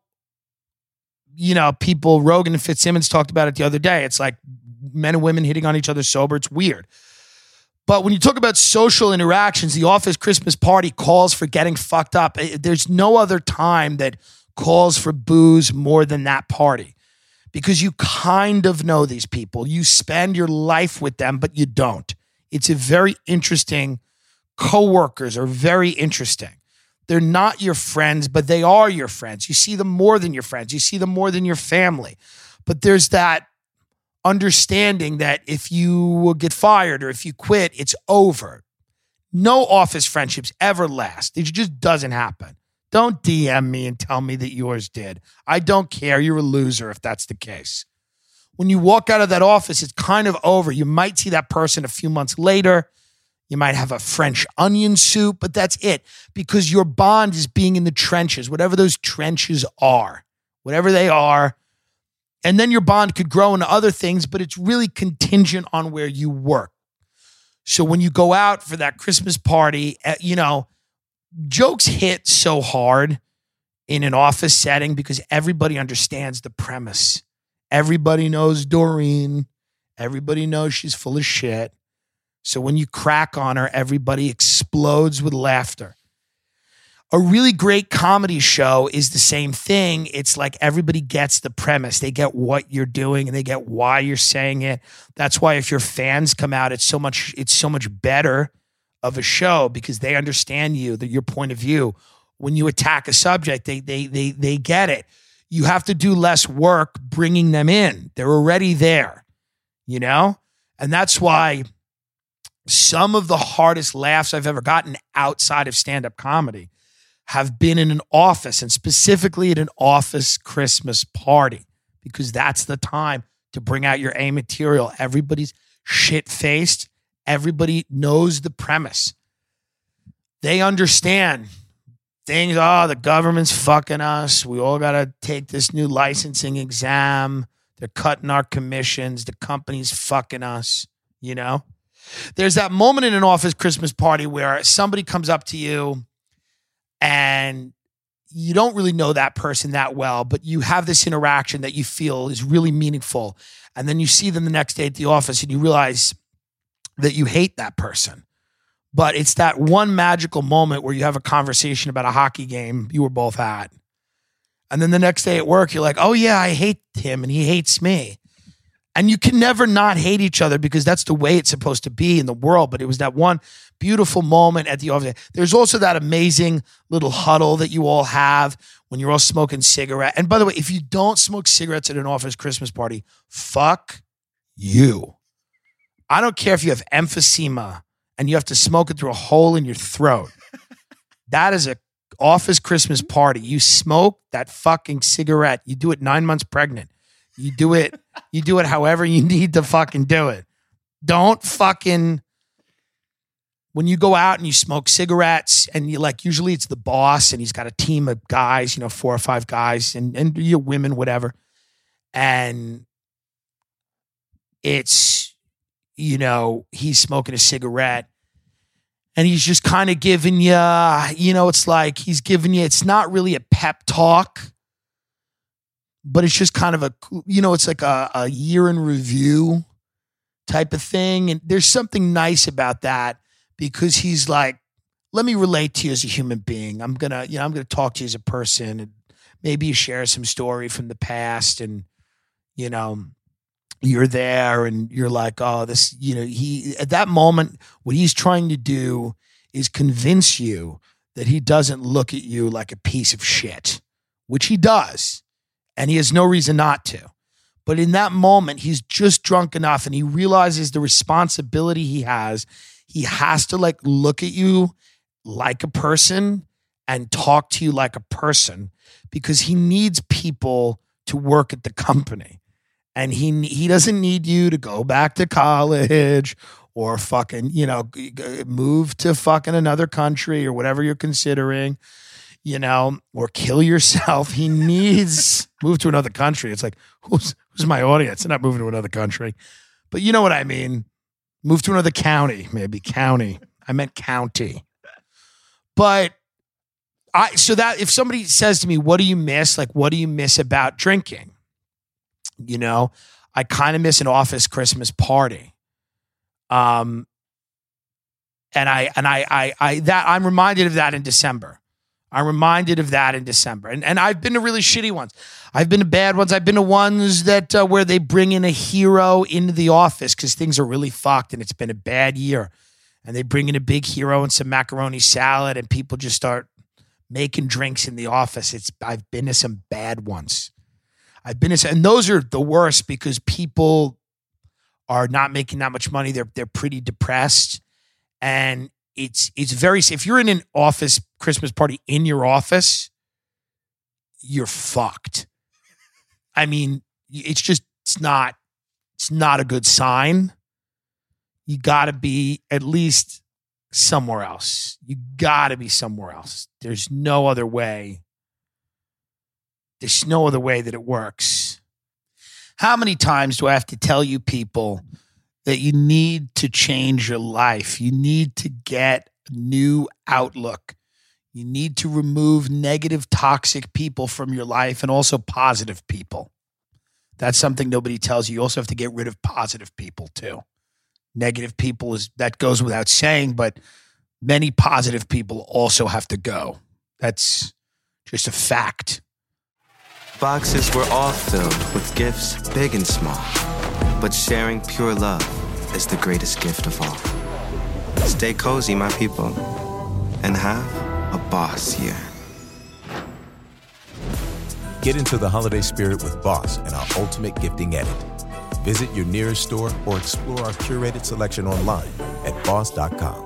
you know, people, Rogan and Fitzsimmons talked about it the other day. It's like men and women hitting on each other sober. It's weird. But when you talk about social interactions, the office Christmas party calls for getting fucked up. There's no other time that calls for booze more than that party, because you kind of know these people. You spend your life with them, but you don't. It's a very interesting, coworkers are very interesting. They're not your friends, but they are your friends. You see them more than your friends. You see them more than your family. But there's that understanding that if you get fired or if you quit, it's over. No office friendships ever last. It just doesn't happen. Don't D M me and tell me that yours did. I don't care. You're a loser if that's the case. When you walk out of that office, it's kind of over. You might see that person a few months later. You might have a French onion soup, but that's it, because your bond is being in the trenches, whatever those trenches are, whatever they are. And then your bond could grow into other things, but it's really contingent on where you work. So when you go out for that Christmas party, you know, jokes hit so hard in an office setting because everybody understands the premise. Everybody knows Doreen. Everybody knows she's full of shit. So when you crack on her, everybody explodes with laughter. A really great comedy show is the same thing. It's like everybody gets the premise. They get what you're doing and they get why you're saying it. That's why if your fans come out, it's so much, it's so much better of a show because they understand you, that your point of view. When you attack a subject, they they they they get it. You have to do less work bringing them in. They're already there, you know? And that's why some of the hardest laughs I've ever gotten outside of stand-up comedy have been in an office, and specifically at an office Christmas party, because that's the time to bring out your A material. Everybody's shit-faced. Everybody knows the premise. They understand things. Oh, the government's fucking us. We all got to take this new licensing exam. They're cutting our commissions. The company's fucking us, you know? There's that moment in an office Christmas party where somebody comes up to you and you don't really know that person that well, but you have this interaction that you feel is really meaningful. And then you see them the next day at the office and you realize that you hate that person. But it's that one magical moment where you have a conversation about a hockey game you were both at. And then the next day at work, you're like, oh yeah, I hate him and he hates me. And you can never not hate each other because that's the way it's supposed to be in the world. But it was that one beautiful moment at the office. There's also that amazing little huddle that you all have when you're all smoking cigarette. And by the way, if you don't smoke cigarettes at an office Christmas party, fuck you. I don't care if you have emphysema and you have to smoke it through a hole in your throat. That is a office Christmas party. You smoke that fucking cigarette. You do it nine months pregnant. You do it, you do it however you need to fucking do it. Don't fucking, when you go out and you smoke cigarettes and you like, usually it's the boss and he's got a team of guys, you know, four or five guys and, and you women, whatever. And it's, you know, he's smoking a cigarette and he's just kind of giving you, you know, it's like he's giving you, it's not really a pep talk. But it's just kind of a, you know, it's like a, a year in review type of thing. And there's something nice about that because he's like, let me relate to you as a human being. I'm going to, you know, I'm going to talk to you as a person and maybe you share some story from the past and, you know, you're there and you're like, oh, this, you know, he, at that moment, what he's trying to do is convince you that he doesn't look at you like a piece of shit, which he does. And he has no reason not to. But in that moment, he's just drunk enough and he realizes the responsibility he has. He has to like look at you like a person and talk to you like a person because he needs people to work at the company. And he he doesn't need you to go back to college or fucking, you know, move to fucking another country or whatever you're considering, you know, or kill yourself. He needs move to another country. It's like, who's who's my audience? They're not moving to another country. But you know what I mean. Move to another county, maybe county. I meant county. But I so that if somebody says to me, what do you miss? Like, what do you miss about drinking? You know, I kind of miss an office Christmas party. Um, and I, and I, I, I, that I'm reminded of that in December. I'm reminded of that in December. And, and I've been to really shitty ones. I've been to bad ones. I've been to ones that, uh, where they bring in a hero into the office because things are really fucked and it's been a bad year. And they bring in a big hero and some macaroni salad and people just start making drinks in the office. It's, I've been to some bad ones. I've been to, and those are the worst because people are not making that much money. They're they're pretty depressed, and it's it's very. If you're in an office Christmas party in your office, you're fucked. I mean, it's just it's not it's not a good sign. You got to be at least somewhere else. You got to be somewhere else. There's no other way. There's no other way that it works. How many times do I have to tell you people that you need to change your life? You need to get a new outlook. You need to remove negative, toxic people from your life and also positive people. That's something nobody tells you. You also have to get rid of positive people too. Negative people, is that goes without saying, but many positive people also have to go. That's just a fact. Boxes were all filled with gifts, big and small. But sharing pure love is the greatest gift of all. Stay cozy, my people, and have a boss year. Get into the holiday spirit with Boss and our Ultimate Gifting Edit. Visit your nearest store or explore our curated selection online at boss dot com.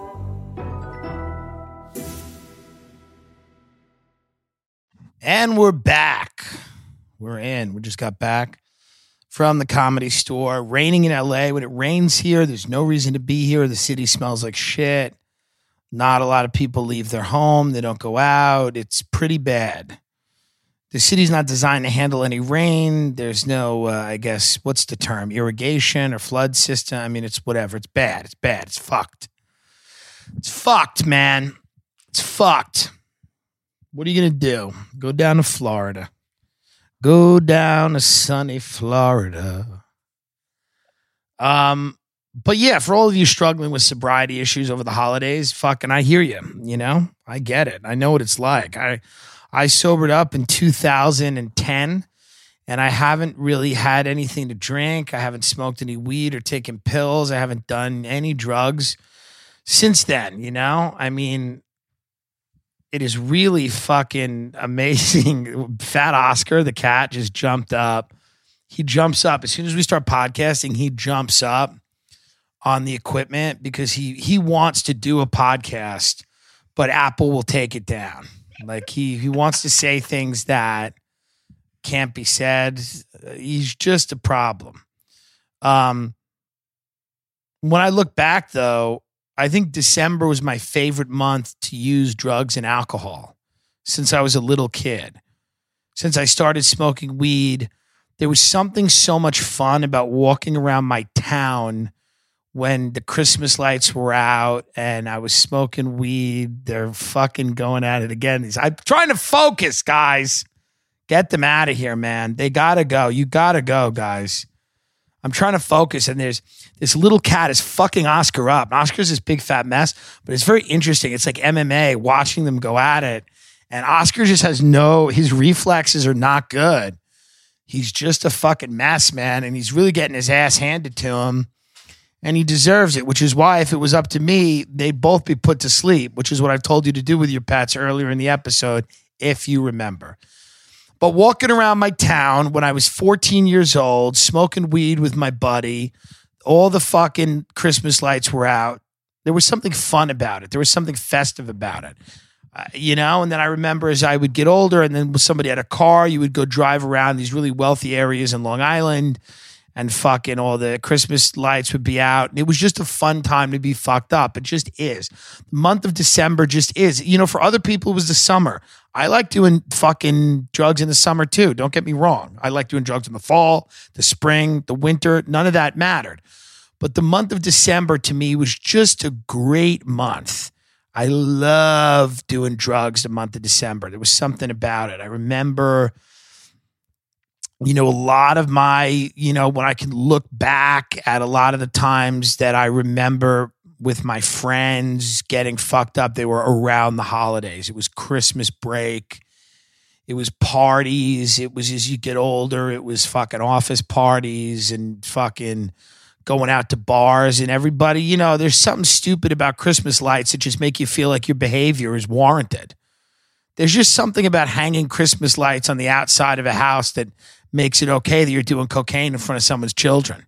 And we're back. We're in. We just got back from the Comedy Store. Raining in L A. When it rains here, there's no reason to be here. The city smells like shit. Not a lot of people leave their home. They don't go out. It's pretty bad. The city's not designed to handle any rain. There's no, uh, I guess, what's the term? Irrigation or flood system. I mean, it's whatever. It's bad. It's bad. It's fucked. It's fucked, man. It's fucked. What are you going to do? Go down to Florida. Go down to sunny Florida. Um, but yeah, for all of you struggling with sobriety issues over the holidays, fucking, I hear you. You know, I get it. I know what it's like. I, I sobered up in two thousand ten, and I haven't really had anything to drink. I haven't smoked any weed or taken pills. I haven't done any drugs since then. You know, I mean, it is really fucking amazing. Fat Oscar, the cat, just jumped up. He jumps up. As soon as we start podcasting, he jumps up on the equipment because he he wants to do a podcast, but Apple will take it down. Like he he wants to say things that can't be said. He's just a problem. Um, when I look back, though, I think December was my favorite month to use drugs and alcohol since I was a little kid. Since I started smoking weed, there was something so much fun about walking around my town when the Christmas lights were out and I was smoking weed. They're fucking going at it again. I'm trying to focus, guys. Get them out of here, man. They gotta go. You gotta go, guys. I'm trying to focus, and there's this little cat is fucking Oscar up. Oscar's this big fat mess, but it's very interesting. It's like M M A, watching them go at it. And Oscar just has no, his reflexes are not good. He's just a fucking mess, man. And he's really getting his ass handed to him. And he deserves it, which is why if it was up to me, they'd both be put to sleep, which is what I've told you to do with your pets earlier in the episode, if you remember. But walking around my town when I was fourteen years old, smoking weed with my buddy, all the fucking Christmas lights were out. There was something fun about it. There was something festive about it, uh, you know? And then I remember as I would get older and then somebody had a car, you would go drive around these really wealthy areas in Long Island and fucking all the Christmas lights would be out. And it was just a fun time to be fucked up. It just is. The month of December just is. You know, for other people, it was the summer. I like doing fucking drugs in the summer too. Don't get me wrong. I like doing drugs in the fall, the spring, the winter. None of that mattered. But the month of December to me was just a great month. I love doing drugs the month of December. There was something about it. I remember, you know, a lot of my, you know, when I can look back at a lot of the times that I remember with my friends getting fucked up, they were around the holidays. It was Christmas break. It was parties. It was as you get older, it was fucking office parties and fucking going out to bars and everybody, you know, there's something stupid about Christmas lights that just make you feel like your behavior is warranted. There's just something about hanging Christmas lights on the outside of a house that makes it okay that you're doing cocaine in front of someone's children.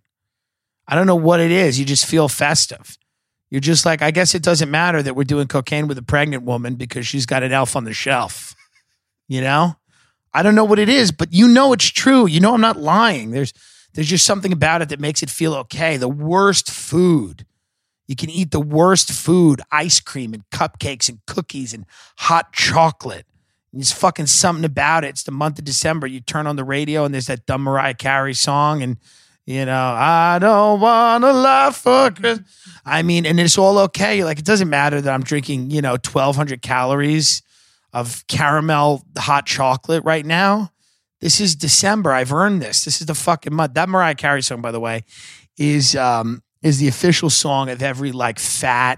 I don't know what it is. You just feel festive. You're just like, I guess it doesn't matter that we're doing cocaine with a pregnant woman because she's got an elf on the shelf. You know? I don't know what it is, but you know it's true. You know I'm not lying. There's There's just something about it that makes it feel okay. The worst food. You can eat the worst food, ice cream and cupcakes and cookies and hot chocolate. And there's fucking something about it. It's the month of December. You turn on the radio and there's that dumb Mariah Carey song and, you know, I don't want to laugh for Christmas. I mean, and it's all okay. Like, it doesn't matter that I'm drinking, you know, twelve hundred calories of caramel hot chocolate right now. This is December. I've earned this. This is the fucking month. That Mariah Carey song, by the way, is um, is the official song of every like fat,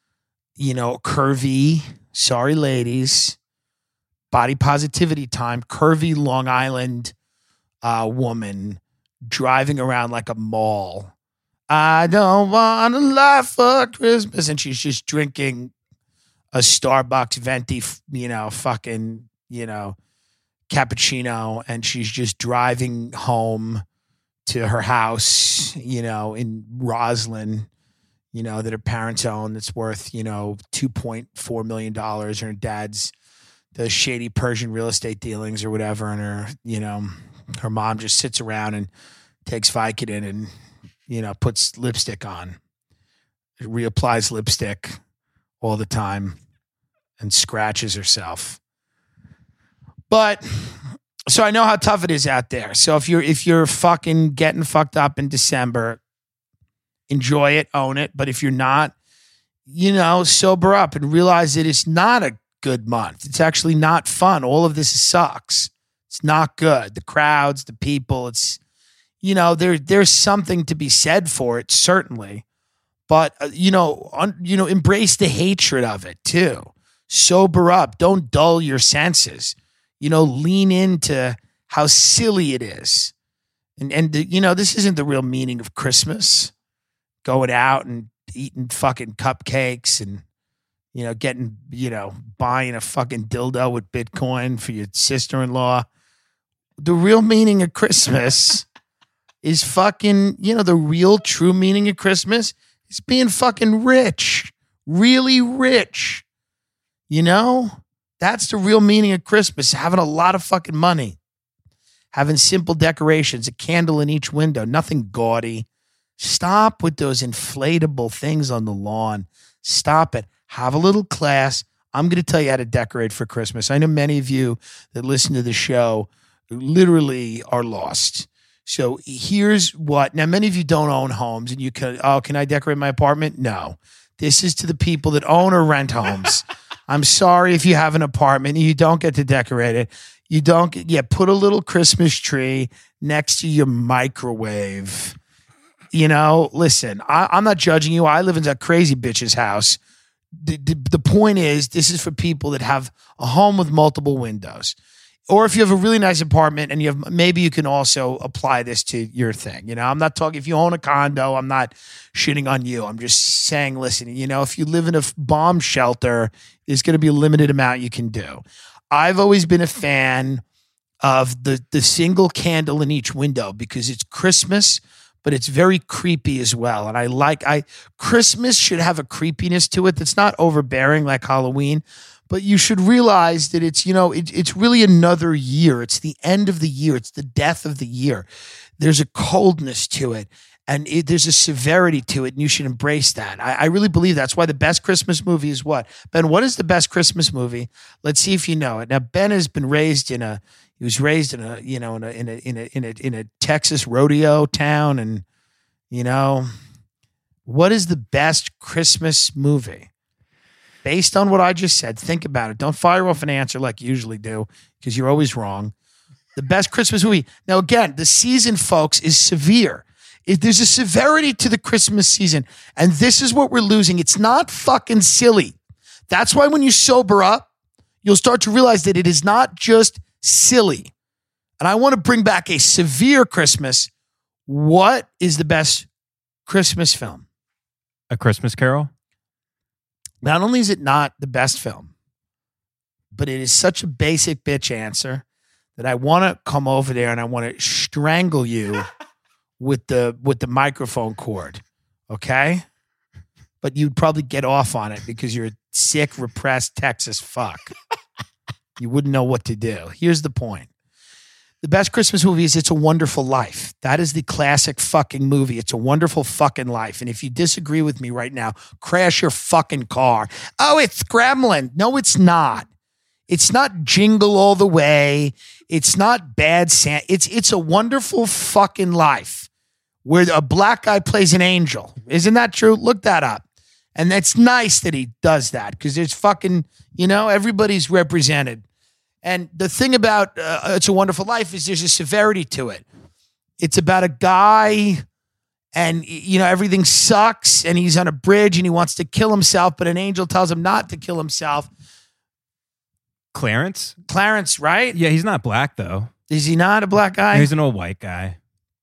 you know, curvy, sorry ladies, body positivity time, curvy Long Island uh, woman driving around like a mall. I don't want to laugh for Christmas. And she's just drinking a Starbucks venti, you know, fucking, you know, cappuccino, and she's just driving home to her house, you know, in Roslyn, you know, that her parents own, that's worth, you know, two point four million dollars. Her dad's the shady Persian real estate dealings or whatever. And her, you know, her mom just sits around and takes Vicodin and, you know, puts lipstick on, reapplies lipstick all the time and scratches herself. But so I know how tough it is out there. So if you're if you're fucking getting fucked up in December, enjoy it, own it. But if you're not, you know, sober up and realize that it's not a good month. It's actually not fun. All of this sucks. It's not good. The crowds, the people, it's, you know, there there's something to be said for it, certainly. But, uh, you know, un, you know, embrace the hatred of it too. Sober up. Don't dull your senses. You know, lean into how silly it is. And, and the, you know, this isn't the real meaning of Christmas. Going out and eating fucking cupcakes and, you know, getting, you know, buying a fucking dildo with Bitcoin for your sister-in-law. The real meaning of Christmas is fucking, you know, the real true meaning of Christmas is being fucking rich. Really rich. You know? That's the real meaning of Christmas, having a lot of fucking money, having simple decorations, a candle in each window, nothing gaudy. Stop with those inflatable things on the lawn. Stop it. Have a little class. I'm going to tell you how to decorate for Christmas. I know many of you that listen to the show literally are lost. So here's what. Now, many of you don't own homes, and you can, oh, can I decorate my apartment? No. This is to the people that own or rent homes. I'm sorry if you have an apartment and you don't get to decorate it. You don't get, yeah, put a little Christmas tree next to your microwave. You know, listen, I, I'm not judging you. I live in a crazy bitch's house. The, the, the point is, this is for people that have a home with multiple windows. Or if you have a really nice apartment and you have, maybe you can also apply this to your thing. You know, I'm not talking, if you own a condo, I'm not shitting on you. I'm just saying, listen, you know, if you live in a bomb shelter, there's going to be a limited amount you can do. I've always been a fan of the, the single candle in each window because it's Christmas, but it's very creepy as well. And I like, I, Christmas should have a creepiness to it that's not overbearing like Halloween, but you should realize that it's, you know, it, it's really another year. It's the end of the year. It's the death of the year. There's a coldness to it, and it, there's a severity to it, and you should embrace that. I, I really believe that's why the best Christmas movie is what? Ben, what is the best Christmas movie? Let's see if you know it. Now, Ben has been raised in a, he was raised in a, you know, in a, in a, in a, in a, in a Texas rodeo town, and, you know, what is the best Christmas movie? Based on what I just said, think about it. Don't fire off an answer like you usually do, because you're always wrong. The best Christmas movie. Now, again, the season, folks, is severe. It, there's a severity to the Christmas season, and this is what we're losing. It's not fucking silly. That's why when you sober up, you'll start to realize that it is not just silly. And I want to bring back a severe Christmas. What is the best Christmas film? A Christmas Carol? Not only is it not the best film, but it is such a basic bitch answer that I want to come over there and I want to strangle you with the with the microphone cord, okay? But you'd probably get off on it because you're a sick, repressed Texas fuck. You wouldn't know what to do. Here's the point. The best Christmas movie is It's a Wonderful Life. That is the classic fucking movie. It's a wonderful fucking life. And if you disagree with me right now, crash your fucking car. Oh, it's Gremlin. No, it's not. It's not Jingle All the Way. It's not Bad Santa. It's, it's a wonderful fucking life where a black guy plays an angel. Isn't that true? Look that up. And it's nice that he does that because there's fucking, you know, everybody's represented. And the thing about uh, It's a Wonderful Life is there's a severity to it. It's about a guy and, you know, everything sucks and he's on a bridge and he wants to kill himself, but an angel tells him not to kill himself. Clarence? Clarence, right? Yeah, he's not black, though. Is he not a black guy? He's an old white guy.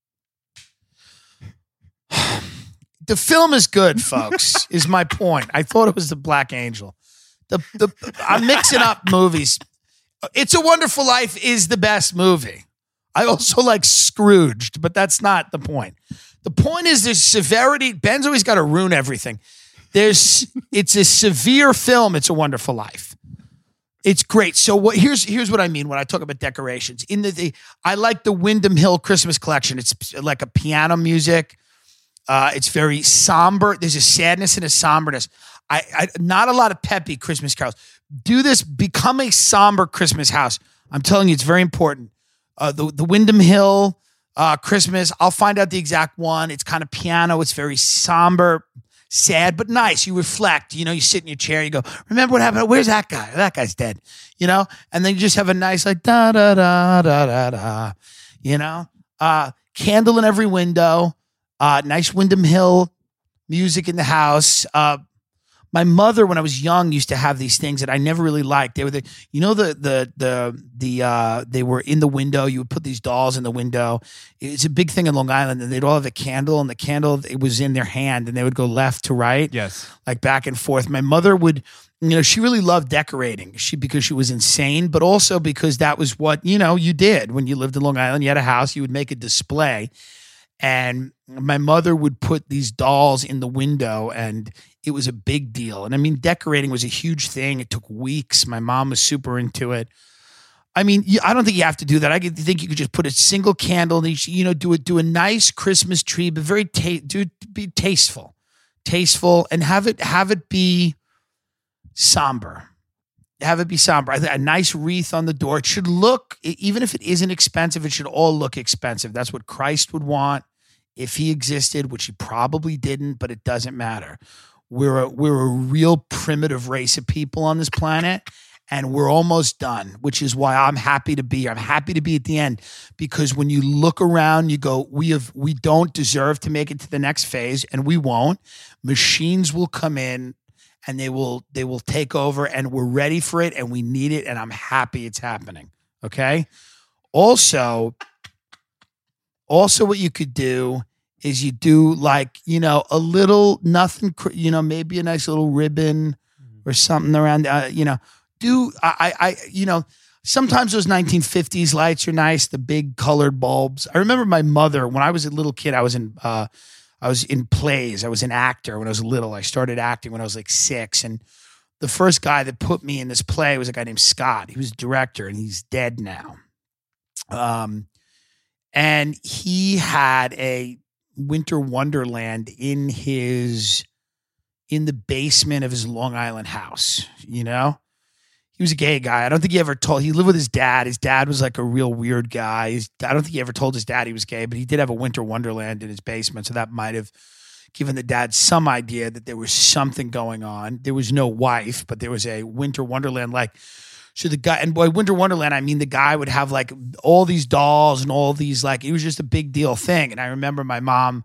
The film is good, folks, is my point. I thought it was the Black Angel. The, the I'm mixing up movies. It's a Wonderful Life is the best movie. I also like Scrooged, but that's not the point. The point is there's severity. Ben's always got to ruin everything. There's, it's a severe film. It's a Wonderful Life. It's great. So what? Here's here's what I mean when I talk about decorations. In the, the I like the Wyndham Hill Christmas collection. It's like a piano music. Uh, it's very somber. There's a sadness and a somberness. I, I not a lot of peppy Christmas carols. Do this. Become a somber Christmas house. I'm telling you, it's very important. Uh, the the Wyndham Hill uh, Christmas. I'll find out the exact one. It's kind of piano. It's very somber, sad, but nice. You reflect. You know, you sit in your chair. You go, remember what happened? Where's that guy? That guy's dead. You know, and then you just have a nice like da da da da da da. You know, uh, candle in every window. Uh, nice Wyndham Hill music in the house. Uh, My mother, when I was young, used to have these things that I never really liked. They were the, you know, the the the the uh, they were in the window. You would put these dolls in the window. It's a big thing in Long Island, and they'd all have a candle, and the candle it was in their hand, and they would go left to right, yes, like back and forth. My mother would, you know, she really loved decorating. She because she was insane, but also because that was what you know you did when you lived in Long Island. You had a house, you would make a display. And my mother would put these dolls in the window and it was a big deal. And I mean, decorating was a huge thing. It took weeks. My mom was super into it. I mean, I don't think you have to do that. I think you could just put a single candle and, you know, do it, do a nice Christmas tree, but very, ta- do be tasteful, tasteful and have it, have it be somber. Have it be somber. I think a nice wreath on the door. It should look, even if it isn't expensive, it should all look expensive. That's what Christ would want if he existed, which he probably didn't, but it doesn't matter. We're a, we're a real primitive race of people on this planet, and we're almost done, which is why I'm happy to be here. I'm happy to be at the end because when you look around, you go, we have we don't deserve to make it to the next phase, and we won't. Machines will come in. And they will they will take over and we're ready for it and we need it and I'm happy it's happening. Okay? Also, also what you could do is you do like, you know, a little nothing, you know, maybe a nice little ribbon or something around, uh, you know, do I, I, you know, sometimes those nineteen fifties lights are nice, the big colored bulbs. I remember my mother, when I was a little kid, I was in, uh, I was in plays. I was an actor when I was little. I started acting when I was like six. And the first guy that put me in this play was a guy named Scott. He was a director, and he's dead now. Um, and he had a winter wonderland in his in the basement of his Long Island house. You know, he was a gay guy. I don't think he ever told. He lived with his dad. His dad was like a real weird guy. His, I don't think he ever told his dad he was gay, but he did have a winter wonderland in his basement, so that might have given the dad some idea that there was something going on. There was no wife, but there was a winter wonderland. Like, so the guy, and by winter wonderland, I mean the guy would have like all these dolls and all these, like, it was just a big deal thing. And I remember my mom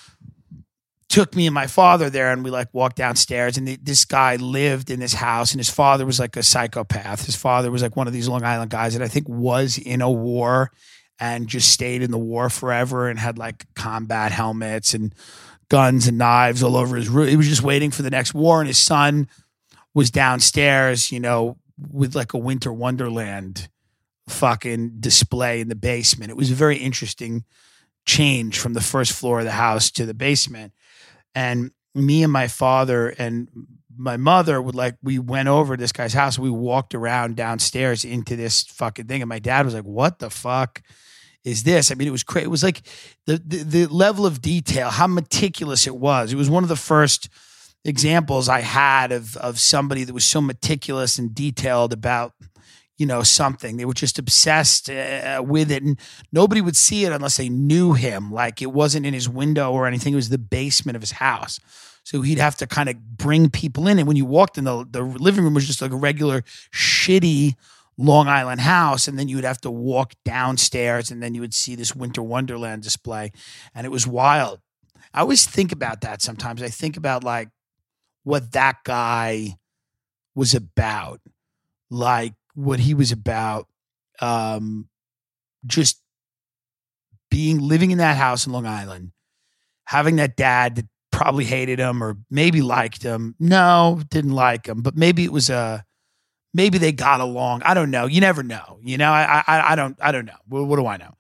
took me and my father there, and we like walked downstairs, and the, this guy lived in this house, and his father was like a psychopath. His father was like one of these Long Island guys that I think was in a war and just stayed in the war forever and had like combat helmets and guns and knives all over his room. He was just waiting for the next war, and his son was downstairs, you know, with like a winter wonderland fucking display in the basement. It was a very interesting change from the first floor of the house to the basement. And me and my father and my mother would like, we went over to this guy's house. We walked around downstairs into this fucking thing. And my dad was like, what the fuck is this? I mean, it was crazy. It was like the, the the level of detail, how meticulous it was. It was one of the first examples I had of of somebody that was so meticulous and detailed about, you know, something. They were just obsessed uh, with it, and nobody would see it unless they knew him. Like, it wasn't in his window or anything. It was the basement of his house. So he'd have to kind of bring people in. And when you walked in, the, the living room was just like a regular shitty Long Island house, and then you would have to walk downstairs, and then you would see this winter wonderland display, and it was wild. I always think about that sometimes. I think about like what that guy was about, like what he was about, um, just being, living in that house in Long Island, having that dad that probably hated him or maybe liked him. No, didn't like him, but maybe it was a, maybe they got along. I don't know. You never know. You know, I I, I don't I don't know. What, what do I know?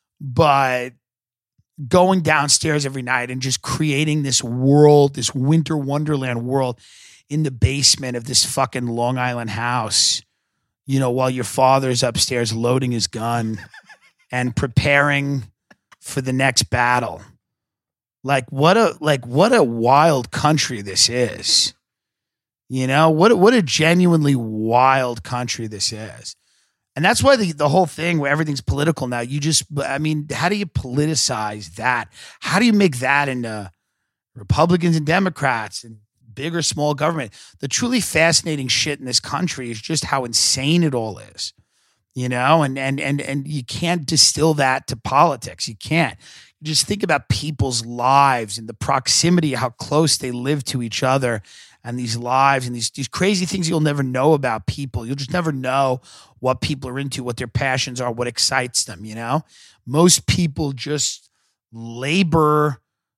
But going downstairs every night and just creating this world, this winter wonderland world in the basement of this fucking Long Island house, you know, while your father's upstairs loading his gun and preparing for the next battle. Like what a like what a wild country this is. You know, what, what a genuinely wild country this is. And that's why the, the whole thing where everything's political now, you just, I mean, how do you politicize that? How do you make that into Republicans and Democrats and big or small government? The truly fascinating shit in this country is just how insane it all is, you know, and, and, and, and you can't distill that to politics. You can't. You just think about people's lives and the proximity, how close they live to each other, and these lives and these these crazy things you'll never know about people. You'll just never know what people are into, what their passions are, what excites them, you know? Most people just labor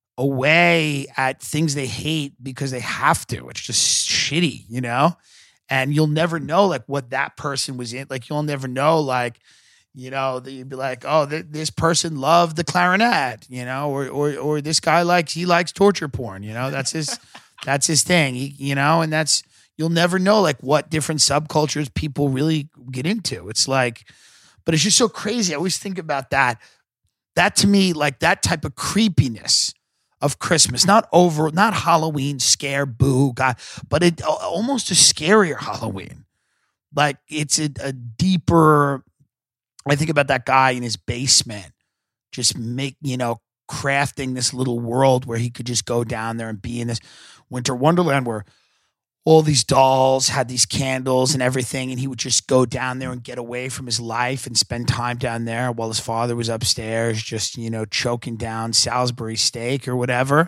away at things they hate because they have to. It's just shitty, you know? And you'll never know like what that person was in. Like, you'll never know, like, you know, you'd be like, oh, th- this person loved the clarinet, you know, or or or this guy likes, he likes torture porn, you know? That's his... That's his thing, he, you know, and that's, you'll never know like what different subcultures people really get into. It's like, but it's just so crazy. I always think about that. That to me, like that type of creepiness of Christmas, not over, not Halloween scare, boo, God, but it almost a scarier Halloween. Like it's a, a deeper, I think about that guy in his basement, just make, you know, crafting this little world where he could just go down there and be in this winter wonderland where all these dolls had these candles and everything, and he would just go down there and get away from his life and spend time down there while his father was upstairs just, you know, choking down Salisbury steak or whatever.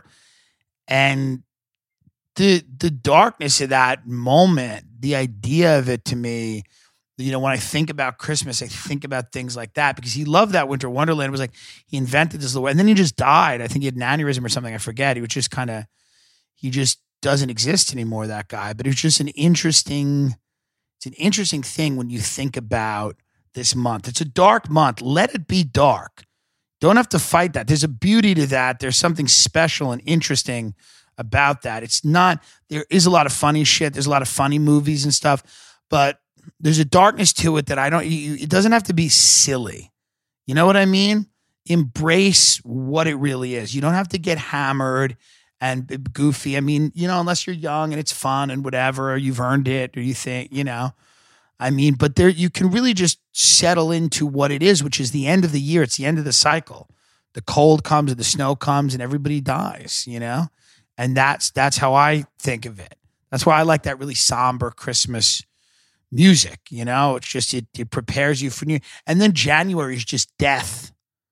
And the the darkness of that moment, the idea of it to me, you know, when I think about Christmas, I think about things like that because he loved that winter wonderland. It was like he invented this little, and then he just died. I think he had an aneurysm or something. I forget. He was just kind of, he just doesn't exist anymore, that guy. But it was just an interesting, it's an interesting thing when you think about this month. It's a dark month. Let it be dark. Don't have to fight that. There's a beauty to that. There's something special and interesting about that. It's not, there is a lot of funny shit. There's a lot of funny movies and stuff, but there's a darkness to it that I don't, you, it doesn't have to be silly. You know what I mean? Embrace what it really is. You don't have to get hammered and goofy. I mean, you know, unless you're young and it's fun and whatever, or you've earned it, or you think, you know, I mean, but there, you can really just settle into what it is, which is the end of the year. It's the end of the cycle. The cold comes and the snow comes and everybody dies, you know? And that's, that's how I think of it. That's why I like that really somber Christmas music, you know? It's just, it, it prepares you for new. And then January is just death.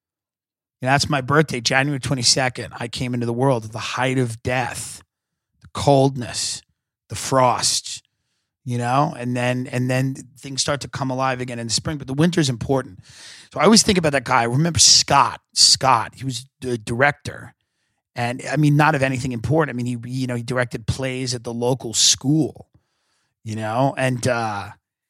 And that's my birthday, January twenty-second. I came into the world at the height of death, the coldness, the frost, you know, and then and then things start to come alive again in the spring. But the winter is important. So I always think about that guy. I remember Scott. Scott, he was the director. And I mean, not of anything important. I mean, he, you know, he directed plays at the local school, you know, and uh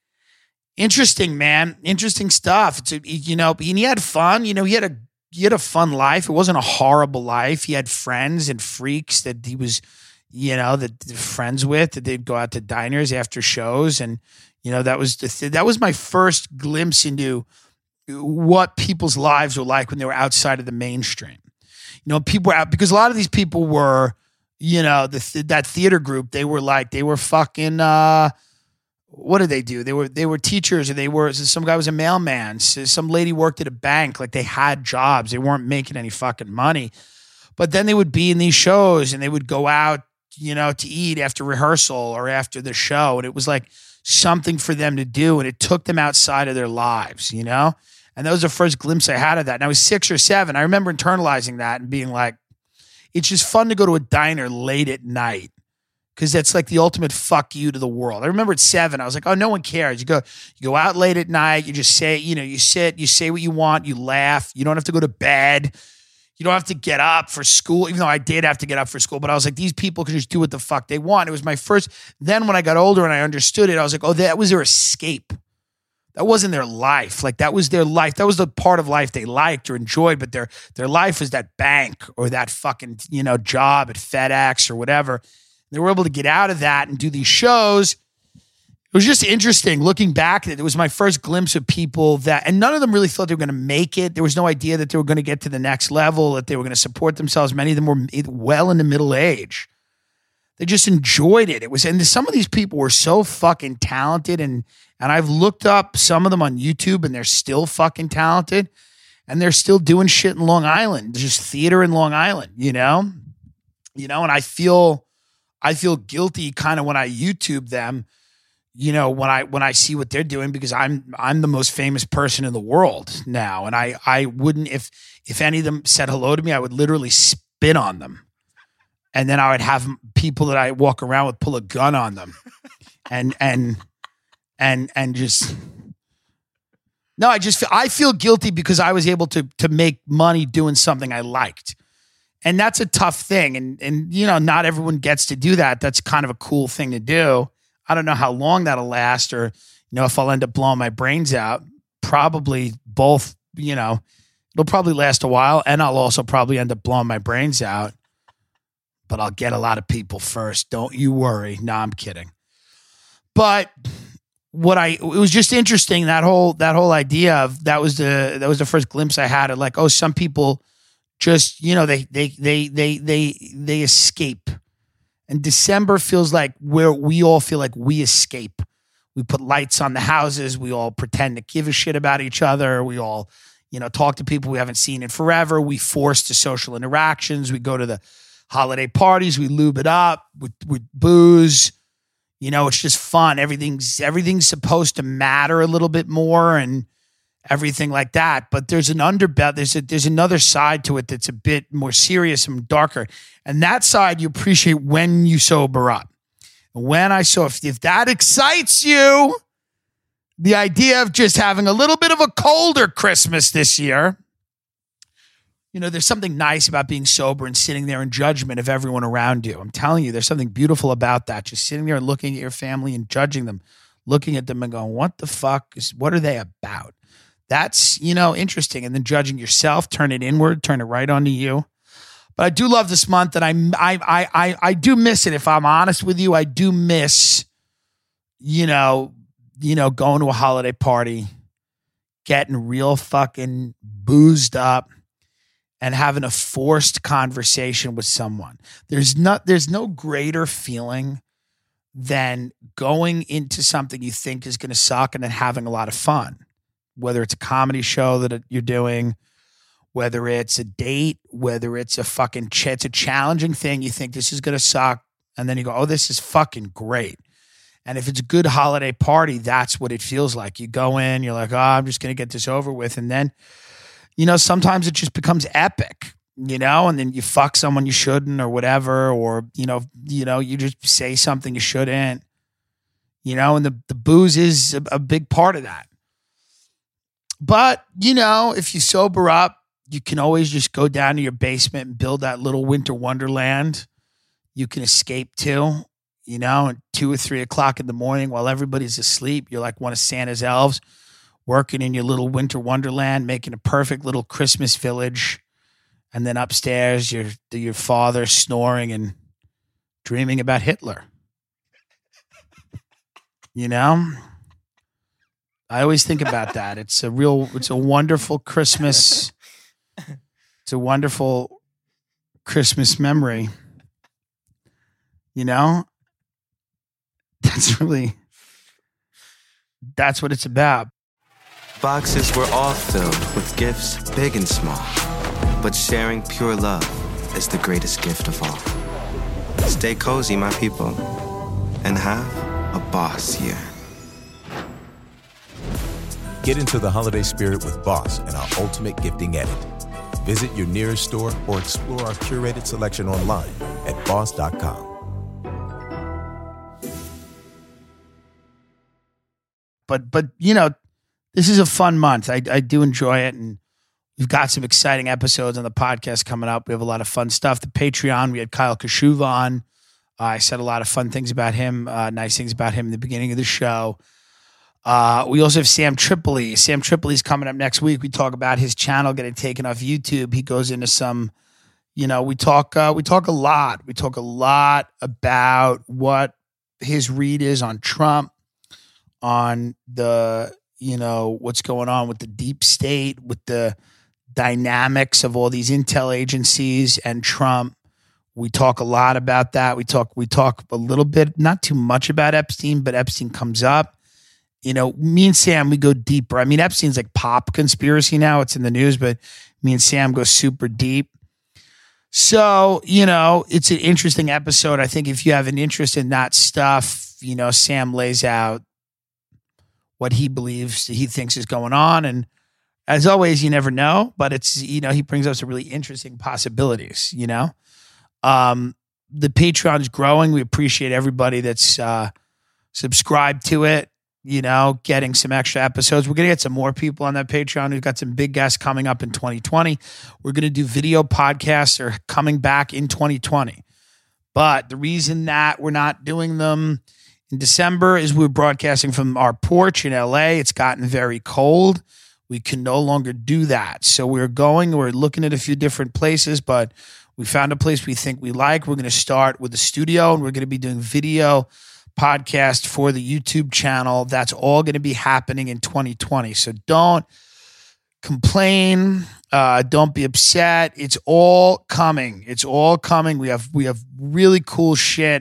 interesting, man. Interesting stuff. It's a, you know, and he had fun. You know, he had a He had a fun life. It wasn't a horrible life. He had friends and freaks that he was, you know, that friends with, that they'd go out to diners after shows. And, you know, that was the th- that was my first glimpse into what people's lives were like when they were outside of the mainstream. You know, people were out, because a lot of these people were, you know, the th- that theater group, they were like, they were fucking, uh, what did they do? They were they were teachers, or they were, some guy was a mailman. Some lady worked at a bank. Like, they had jobs. They weren't making any fucking money. But then they would be in these shows and they would go out, you know, to eat after rehearsal or after the show. And it was like something for them to do. And it took them outside of their lives, you know? And that was the first glimpse I had of that. And I was six or seven. I remember internalizing that and being like, it's just fun to go to a diner late at night. Because that's like the ultimate fuck you to the world. I remember at seven, I was like, oh, no one cares. You go, you go out late at night. You just say, you know, you sit, you say what you want, you laugh. You don't have to go to bed. You don't have to get up for school, even though I did have to get up for school. But I was like, these people can just do what the fuck they want. It was my first. Then when I got older and I understood it, I was like, oh, that was their escape. That wasn't their life. Like, that was their life. That was the part of life they liked or enjoyed. But their their life was that bank or that fucking, you know, job at FedEx or whatever. They were able to get out of that and do these shows. It was just interesting looking back. It was my first glimpse of people that, and none of them really thought they were going to make it. There was no idea that they were going to get to the next level, that they were going to support themselves. Many of them were well into middle age. They just enjoyed it. It was, and some of these people were so fucking talented. And, and I've looked up some of them on YouTube and they're still fucking talented and they're still doing shit in Long Island. There's just theater in Long Island, you know, you know, and I feel, I feel guilty kind of when I YouTube them, you know, when I when I see what they're doing, because I'm I'm the most famous person in the world now. And I I wouldn't, if if any of them said hello to me, I would literally spit on them. And then I would have people that I walk around with pull a gun on them. And and and and just no, I just feel I feel guilty because I was able to to make money doing something I liked. And that's a tough thing. And, and, you know, not everyone gets to do that. That's kind of a cool thing to do. I don't know how long that'll last, or, you know, if I'll end up blowing my brains out. Probably both, you know, it'll probably last a while. And I'll also probably end up blowing my brains out. But I'll get a lot of people first. Don't you worry. No, I'm kidding. But what I, it was just interesting, that whole, that whole idea of, that was the, that was the first glimpse I had of like, oh, some people just, you know, they, they, they, they, they, they escape. And December feels like where we all feel like we escape. We put lights on the houses. We all pretend to give a shit about each other. We all, you know, talk to people we haven't seen in forever. We force to social interactions. We go to the holiday parties. We lube it up with, with booze. You know, it's just fun. Everything's, everything's supposed to matter a little bit more. And everything like that. But there's an underbelly, there's a, there's another side to it that's a bit more serious and darker. And that side you appreciate when you sober up. When I saw, if, if that excites you, the idea of just having a little bit of a colder Christmas this year, you know, there's something nice about being sober and sitting there in judgment of everyone around you. I'm telling you, there's something beautiful about that. Just sitting there and looking at your family and judging them, looking at them and going, what the fuck is, what are they about? That's, you know, interesting. And then judging yourself, turn it inward, turn it right onto you. But I do love this month, and I, I, I, I, I do miss it. If I'm honest with you, I do miss, you know, you know, going to a holiday party, getting real fucking boozed up, and having a forced conversation with someone. There's not, there's no greater feeling than going into something you think is going to suck and then having a lot of fun. Whether it's a comedy show that you're doing, whether it's a date, whether it's a fucking, ch- it's a challenging thing. You think this is going to suck. And then you go, oh, this is fucking great. And if it's a good holiday party, that's what it feels like. You go in, you're like, oh, I'm just going to get this over with. And then, you know, sometimes it just becomes epic, you know, and then you fuck someone you shouldn't or whatever, or, you know, you know, you just say something you shouldn't, you know, and the, the booze is a, a big part of that. But, you know, if you sober up, you can always just go down to your basement and build that little winter wonderland you can escape to, you know, at two or three o'clock in the morning while everybody's asleep. You're like one of Santa's elves working in your little winter wonderland, making a perfect little Christmas village. And then upstairs, your your father snoring and dreaming about Hitler. You know? I always think about that. It's a real, it's a wonderful Christmas. It's a wonderful Christmas memory. You know? That's really, that's what it's about. Boxes were all filled with gifts, big and small. But sharing pure love is the greatest gift of all. Stay cozy, my people, and have a boss year. Get into the holiday spirit with Boss and our Ultimate Gifting Edit. Visit your nearest store or explore our curated selection online at boss dot com. But, but you know, this is a fun month. I, I do enjoy it, and we've got some exciting episodes on the podcast coming up. We have a lot of fun stuff. The Patreon, we had Kyle Kashuva on. Uh, I said a lot of fun things about him, uh, nice things about him in the beginning of the show. Uh, we also have Sam Tripoli. Sam Tripoli's coming up next week. We talk about his channel getting taken off YouTube. He goes into some, you know, we talk, uh, we talk a lot. We talk a lot about what his read is on Trump, on the, you know, what's going on with the deep state, with the dynamics of all these intel agencies and Trump. We talk a lot about that. We talk, we talk a little bit, not too much about Epstein, but Epstein comes up. You know, me and Sam, we go deeper. I mean, Epstein's like pop conspiracy now. It's in the news, but me and Sam go super deep. So, you know, it's an interesting episode. I think if you have an interest in that stuff, you know, Sam lays out what he believes, he thinks is going on. And as always, you never know, but it's, you know, he brings up some really interesting possibilities, you know. Um, the Patreon's growing. We appreciate everybody that's uh, subscribed to it, you know, getting some extra episodes. We're going to get some more people on that Patreon. We've got some big guests coming up in twenty twenty. We're going to do video podcasts are coming back in twenty twenty. But the reason that we're not doing them in December is we're broadcasting from our porch in L A. It's gotten very cold. We can no longer do that. So we're going, we're looking at a few different places, but we found a place we think we like. We're going to start with the studio, and we're going to be doing video podcast for the YouTube channel. That's all going to be happening in twenty twenty. So don't complain. Uh, don't be upset. It's all coming. It's all coming. We have, we have really cool shit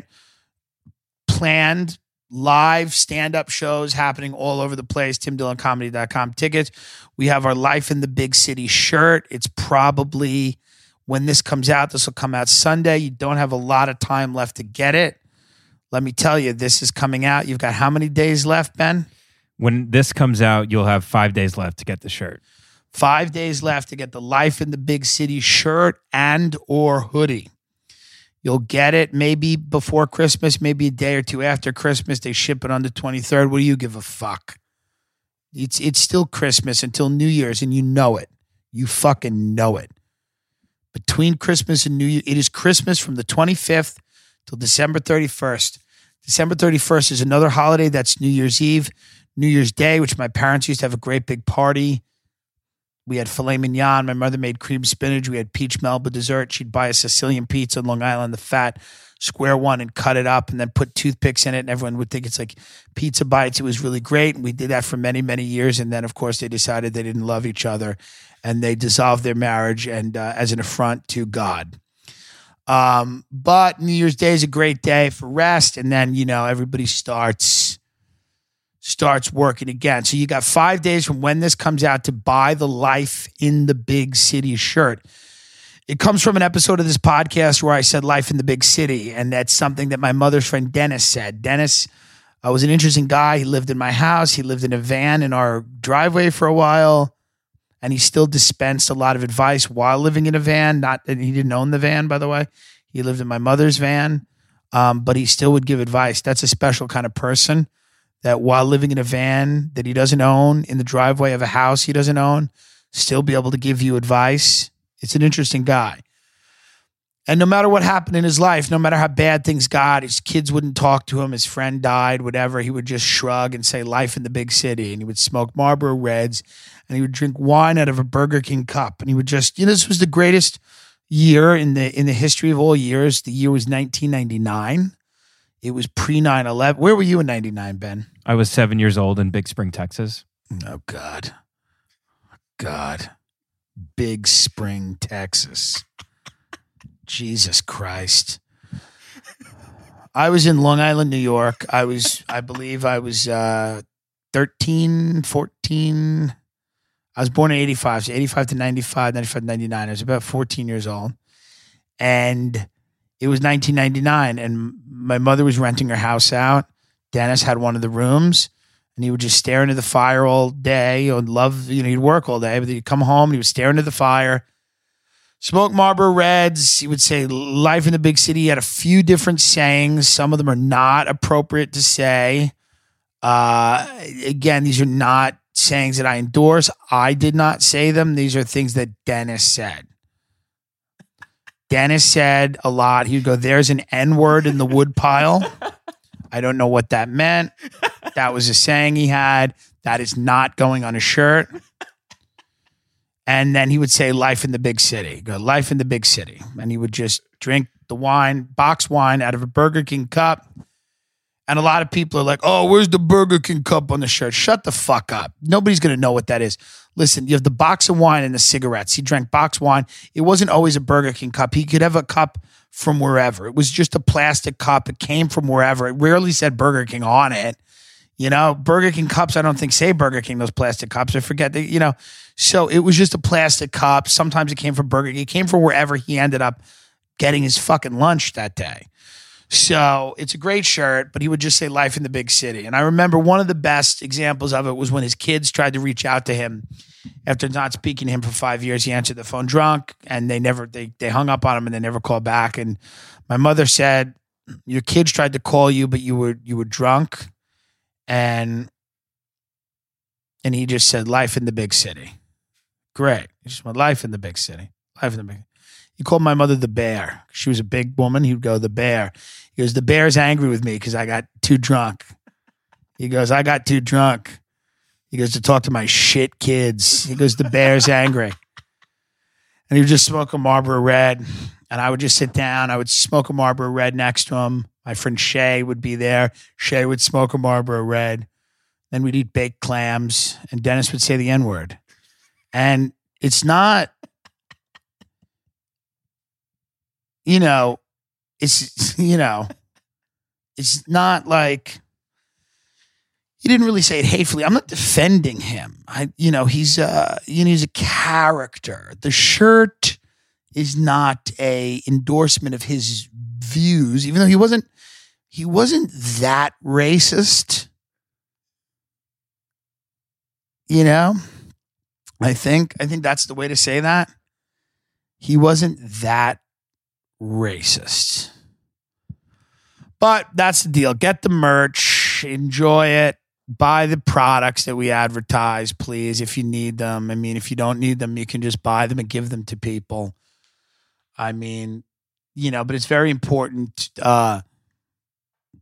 planned, live stand-up shows happening all over the place. tim dillon comedy dot com tickets. We have our Life in the Big City shirt. It's probably, when this comes out, this will come out Sunday. You don't have a lot of time left to get it. Let me tell you, this is coming out. You've got how many days left, Ben? When this comes out, you'll have five days left to get the shirt. Five days left to get the Life in the Big City shirt and or hoodie. You'll get it maybe before Christmas, maybe a day or two after Christmas. They ship it on the twenty-third. What do you give a fuck? It's it's still Christmas until New Year's, and you know it. You fucking know it. Between Christmas and New Year, it is Christmas from the twenty-fifth till December thirty-first. December thirty-first is another holiday. That's New Year's Eve, New Year's Day, which my parents used to have a great big party We had filet mignon. My mother made cream spinach. We had peach Melba dessert. She'd buy a Sicilian pizza in Long Island, the fat square one, and cut it up and then put toothpicks in it. And everyone would think it's like pizza bites. It was really great. And we did that for many, many years. And then, of course, they decided they didn't love each other and they dissolved their marriage and uh, as an affront to God. Um, but New Year's Day is a great day for rest. And then, you know, everybody starts... starts working again. So you got five days from when this comes out to buy the Life in the Big City shirt. It comes from an episode of this podcast where I said life in the big city. And that's something that my mother's friend Dennis said. Dennis uh, was an interesting guy. He lived in my house. He lived in a van in our driveway for a while. And he still dispensed a lot of advice while living in a van. Not that he didn't own the van, by the way. He lived in my mother's van. Um, but he still would give advice. That's a special kind of person. That while living in a van that he doesn't own, in the driveway of a house he doesn't own, still be able to give you advice. It's an interesting guy. And no matter what happened in his life, no matter how bad things got, his kids wouldn't talk to him, his friend died, whatever, he would just shrug and say, life in the big city. And he would smoke Marlboro Reds, and he would drink wine out of a Burger King cup. And he would just, you know, this was the greatest year in the in the history of all years. The year was nineteen ninety-nine. It was pre nine eleven. Where were you in ninety-nine, Ben? I was seven years old in Big Spring, Texas. Oh, God. God. Big Spring, Texas. Jesus Christ. I was in Long Island, New York. I was, I believe I was uh, thirteen, fourteen. I was born in eighty-five. So eighty-five to ninety-five, ninety-five to ninety-nine. I was about fourteen years old. And it was nineteen ninety-nine, and my mother was renting her house out. Dennis had one of the rooms, and he would just stare into the fire all day. He would love, you know, he'd work all day, but he'd come home and he would stare into the fire, smoke Marlboro Reds. He would say life in the big city. He had a few different sayings. Some of them are not appropriate to say. Uh, again, these are not sayings that I endorse. I did not say them. These are things that Dennis said. Dennis said a lot. He would go, there's an N-word in the wood pile. I don't know what that meant. That was a saying he had. That is not going on a shirt. And then he would say life in the big city. Go, life in the big city. And he would just drink the wine, box wine out of a Burger King cup. And a lot of people are like, oh, where's the Burger King cup on the shirt? Shut the fuck up. Nobody's going to know what that is. Listen, you have the box of wine and the cigarettes. He drank box wine. It wasn't always a Burger King cup. He could have a cup from wherever. It was just a plastic cup. It came from wherever. It rarely said Burger King on it. You know, Burger King cups, I don't think say Burger King, those plastic cups. I forget, that, you know. So it was just a plastic cup. Sometimes it came from Burger King. It came from wherever he ended up getting his fucking lunch that day. So it's a great shirt, but he would just say life in the big city. And I remember one of the best examples of it was when his kids tried to reach out to him after not speaking to him for five years. He answered the phone drunk, and they never, they, they hung up on him and they never called back. And my mother said, your kids tried to call you, but you were, you were drunk. And, and he just said life in the big city. Great. He just went life in the big city. Life in the big. He called my mother the bear. She was a big woman. He would go, the bear. He goes, the bear's angry with me because I got too drunk. He goes, I got too drunk. He goes, to talk to my shit kids. He goes, the bear's angry. And he would just smoke a Marlboro Red. And I would just sit down. I would smoke a Marlboro Red next to him. My friend Shay would be there. Shay would smoke a Marlboro Red. Then we'd eat baked clams. And Dennis would say the N-word. And it's not, you know, it's, you know, it's not like, he didn't really say it hatefully. I'm not defending him. I, you know, he's a, you know, he's a character. The shirt is not a endorsement of his views, even though he wasn't, he wasn't that racist. You know, I think, I think that's the way to say that. He wasn't that racist. But that's the deal. Get the merch, enjoy it, buy the products that we advertise, please, if you need them. I mean, if you don't need them, you can just buy them and give them to people. I mean, you know, but it's very important uh,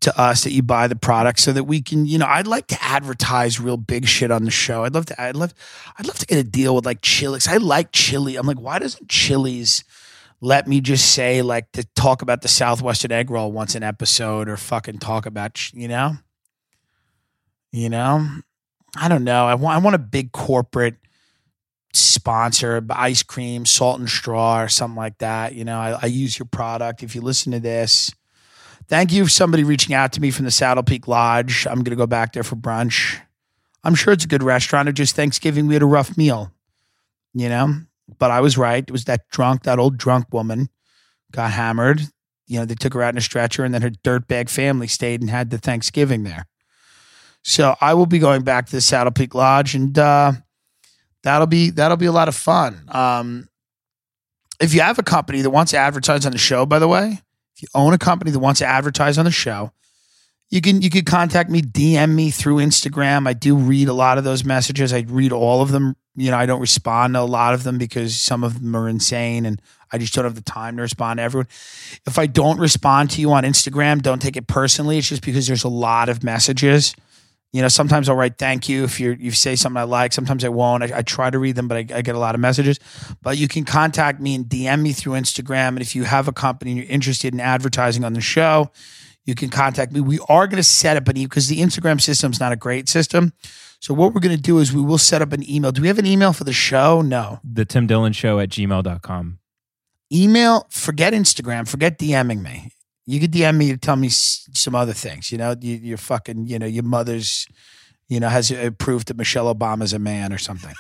to us that you buy the product so that we can, you know, I'd like to advertise real big shit on the show. I'd love to, I'd love, I'd love to get a deal with like Chili's. I like chili. I'm like, why doesn't Chili's let me just say like to talk about the Southwestern egg roll once an episode or fucking talk about, you know, you know, I don't know. I want, I want a big corporate sponsor, ice cream, salt and straw or something like that. You know, I, I use your product. If you listen to this, thank you for somebody reaching out to me from the Saddle Peak Lodge. I'm going to go back there for brunch. I'm sure it's a good restaurant. It just Thanksgiving, we had a rough meal, you know, but I was right. It was that drunk, that old drunk woman got hammered. You know, they took her out in a stretcher and then her dirtbag family stayed and had the Thanksgiving there. So I will be going back to the Saddle Peak Lodge and uh, that'll be, that'll be a lot of fun. Um, if you have a company that wants to advertise on the show, by the way, if you own a company that wants to advertise on the show, you can you can contact me, D M me through Instagram. I do read a lot of those messages. I read all of them. You know, I don't respond to a lot of them because some of them are insane and I just don't have the time to respond to everyone. If I don't respond to you on Instagram, don't take it personally. It's just because there's a lot of messages. You know, sometimes I'll write thank you if you you say something I like. Sometimes I won't. I, I try to read them, but I, I get a lot of messages. But you can contact me and D M me through Instagram. And if you have a company and you're interested in advertising on the show, you can contact me. We are going to set up an email because the Instagram system is not a great system. So what we're going to do is we will set up an email. Do we have an email for the show? No. The Tim Dillon Show at gmail dot com. Email, forget Instagram, forget DMing me. You could D M me to tell me s- some other things. You know, you, you're fucking, you know, your mother's, you know, has approved that Michelle Obama's a man or something.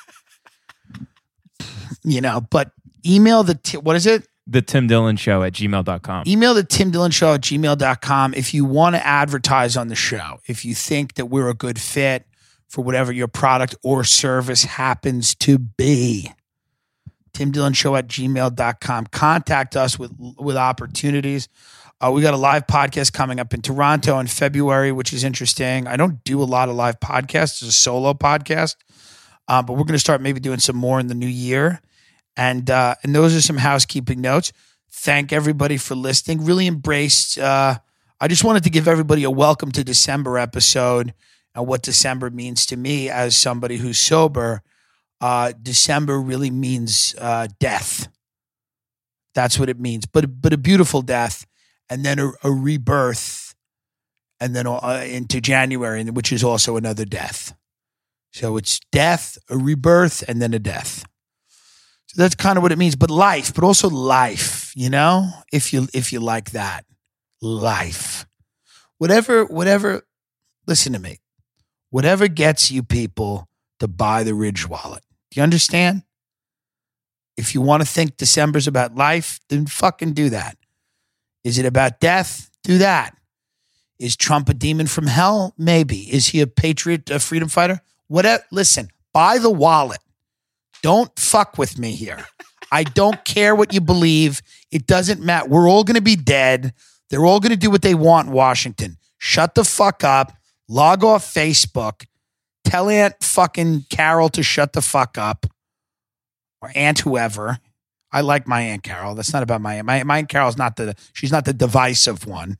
You know, but email the, t- what is it? The Tim Dillon Show at gmail dot com. Email the Tim Dillon Show at gmail dot com if you want to advertise on the show. If you think that we're a good fit for whatever your product or service happens to be. Tim Dillon Show at gmail dot com. Contact us with, with opportunities. Uh, we got a live podcast coming up in Toronto in February, which is interesting. I don't do a lot of live podcasts. It's a solo podcast, uh, but we're going to start maybe doing some more in the new year. And uh, and those are some housekeeping notes. Thank everybody for listening. Really embraced. Uh, I just wanted to give everybody a welcome to December episode and what December means to me as somebody who's sober. Uh, December really means uh, death. That's what it means. But but a beautiful death. And then a, a rebirth, and then uh, into January, which is also another death. So it's death, a rebirth, and then a death. So that's kind of what it means. But life, but also life, you know, if you if you like that, life, whatever, whatever. Listen to me, whatever gets you people to buy the Ridge wallet. Do you understand? If you want to think December's about life, then fucking do that. Is it about death? Do that. Is Trump a demon from hell? Maybe. Is he a patriot, a freedom fighter? Whatever. Listen, buy the wallet. Don't fuck with me here. I don't care what you believe. It doesn't matter. We're all going to be dead. They're all going to do what they want in Washington. Shut the fuck up. Log off Facebook. Tell Aunt fucking Carol to shut the fuck up. Or Aunt whoever. I like my Aunt Carol. That's not about my Aunt. My, my Aunt Carol's not the, she's not the divisive one.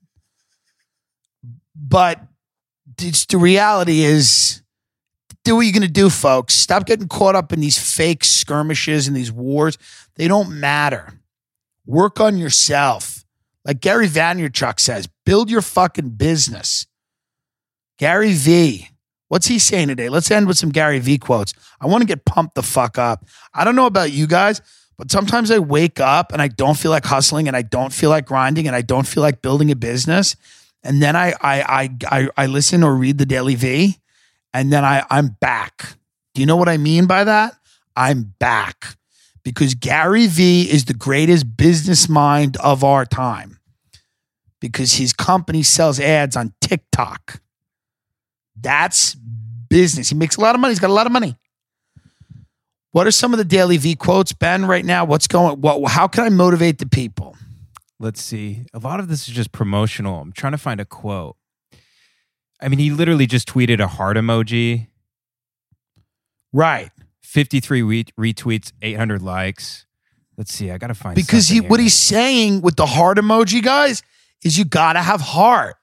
But it's, the reality is, do what you're going to do, folks. Stop getting caught up in these fake skirmishes and these wars. They don't matter. Work on yourself. Like Gary Vaynerchuk says, build your fucking business. Gary V. What's he saying today? Let's end with some Gary V quotes. I want to get pumped the fuck up. I don't know about you guys, but sometimes I wake up and I don't feel like hustling and I don't feel like grinding and I don't feel like building a business. And then I I I I, I listen or read the Daily V and then I, I'm back. Do you know what I mean by that? I'm back. Because Gary V is the greatest business mind of our time. Because his company sells ads on TikTok. That's business. He makes a lot of money. He's got a lot of money. What are some of the Daily V quotes, Ben, right now? What's going, what, how can I motivate the people? Let's see. A lot of this is just promotional. I'm trying to find a quote. I mean, he literally just tweeted a heart emoji. Right. fifty-three re- retweets, eight hundred likes. Let's see. I got to find Because he, something what here. he's saying with the heart emoji, guys, is you got to have heart.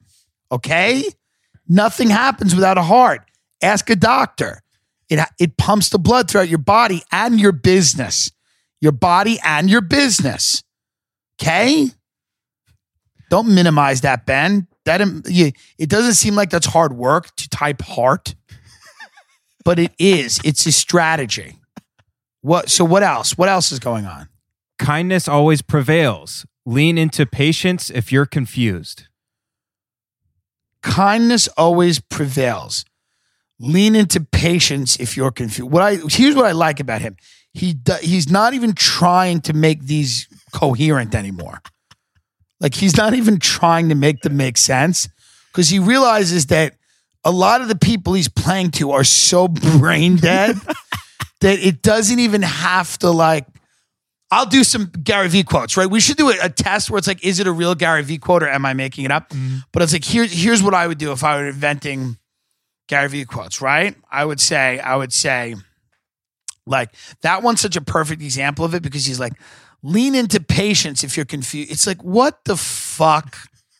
Okay? Nothing happens without a heart. Ask a doctor. It, it pumps the blood throughout your body and your business. Your body and your business. Okay? Don't minimize that, Ben. That it doesn't seem like that's hard work to type heart, but it is. It's a strategy. What? So what else? What else is going on? Kindness always prevails. Lean into patience if you're confused. Kindness always prevails. Lean into patience if you're confused. What I here's what I like about him. He do, he's not even trying to make these coherent anymore. Like he's not even trying to make them make sense because he realizes that a lot of the people he's playing to are so brain dead that it doesn't even have to like, I'll do some Gary Vee quotes, right? We should do a, a test where it's like, is it a real Gary Vee quote or am I making it up? Mm. But it's like, here, here's what I would do if I were inventing Gary Vee quotes, right? I would say, I would say like that one's such a perfect example of it because he's like, lean into patience if you're confused. It's like, what the fuck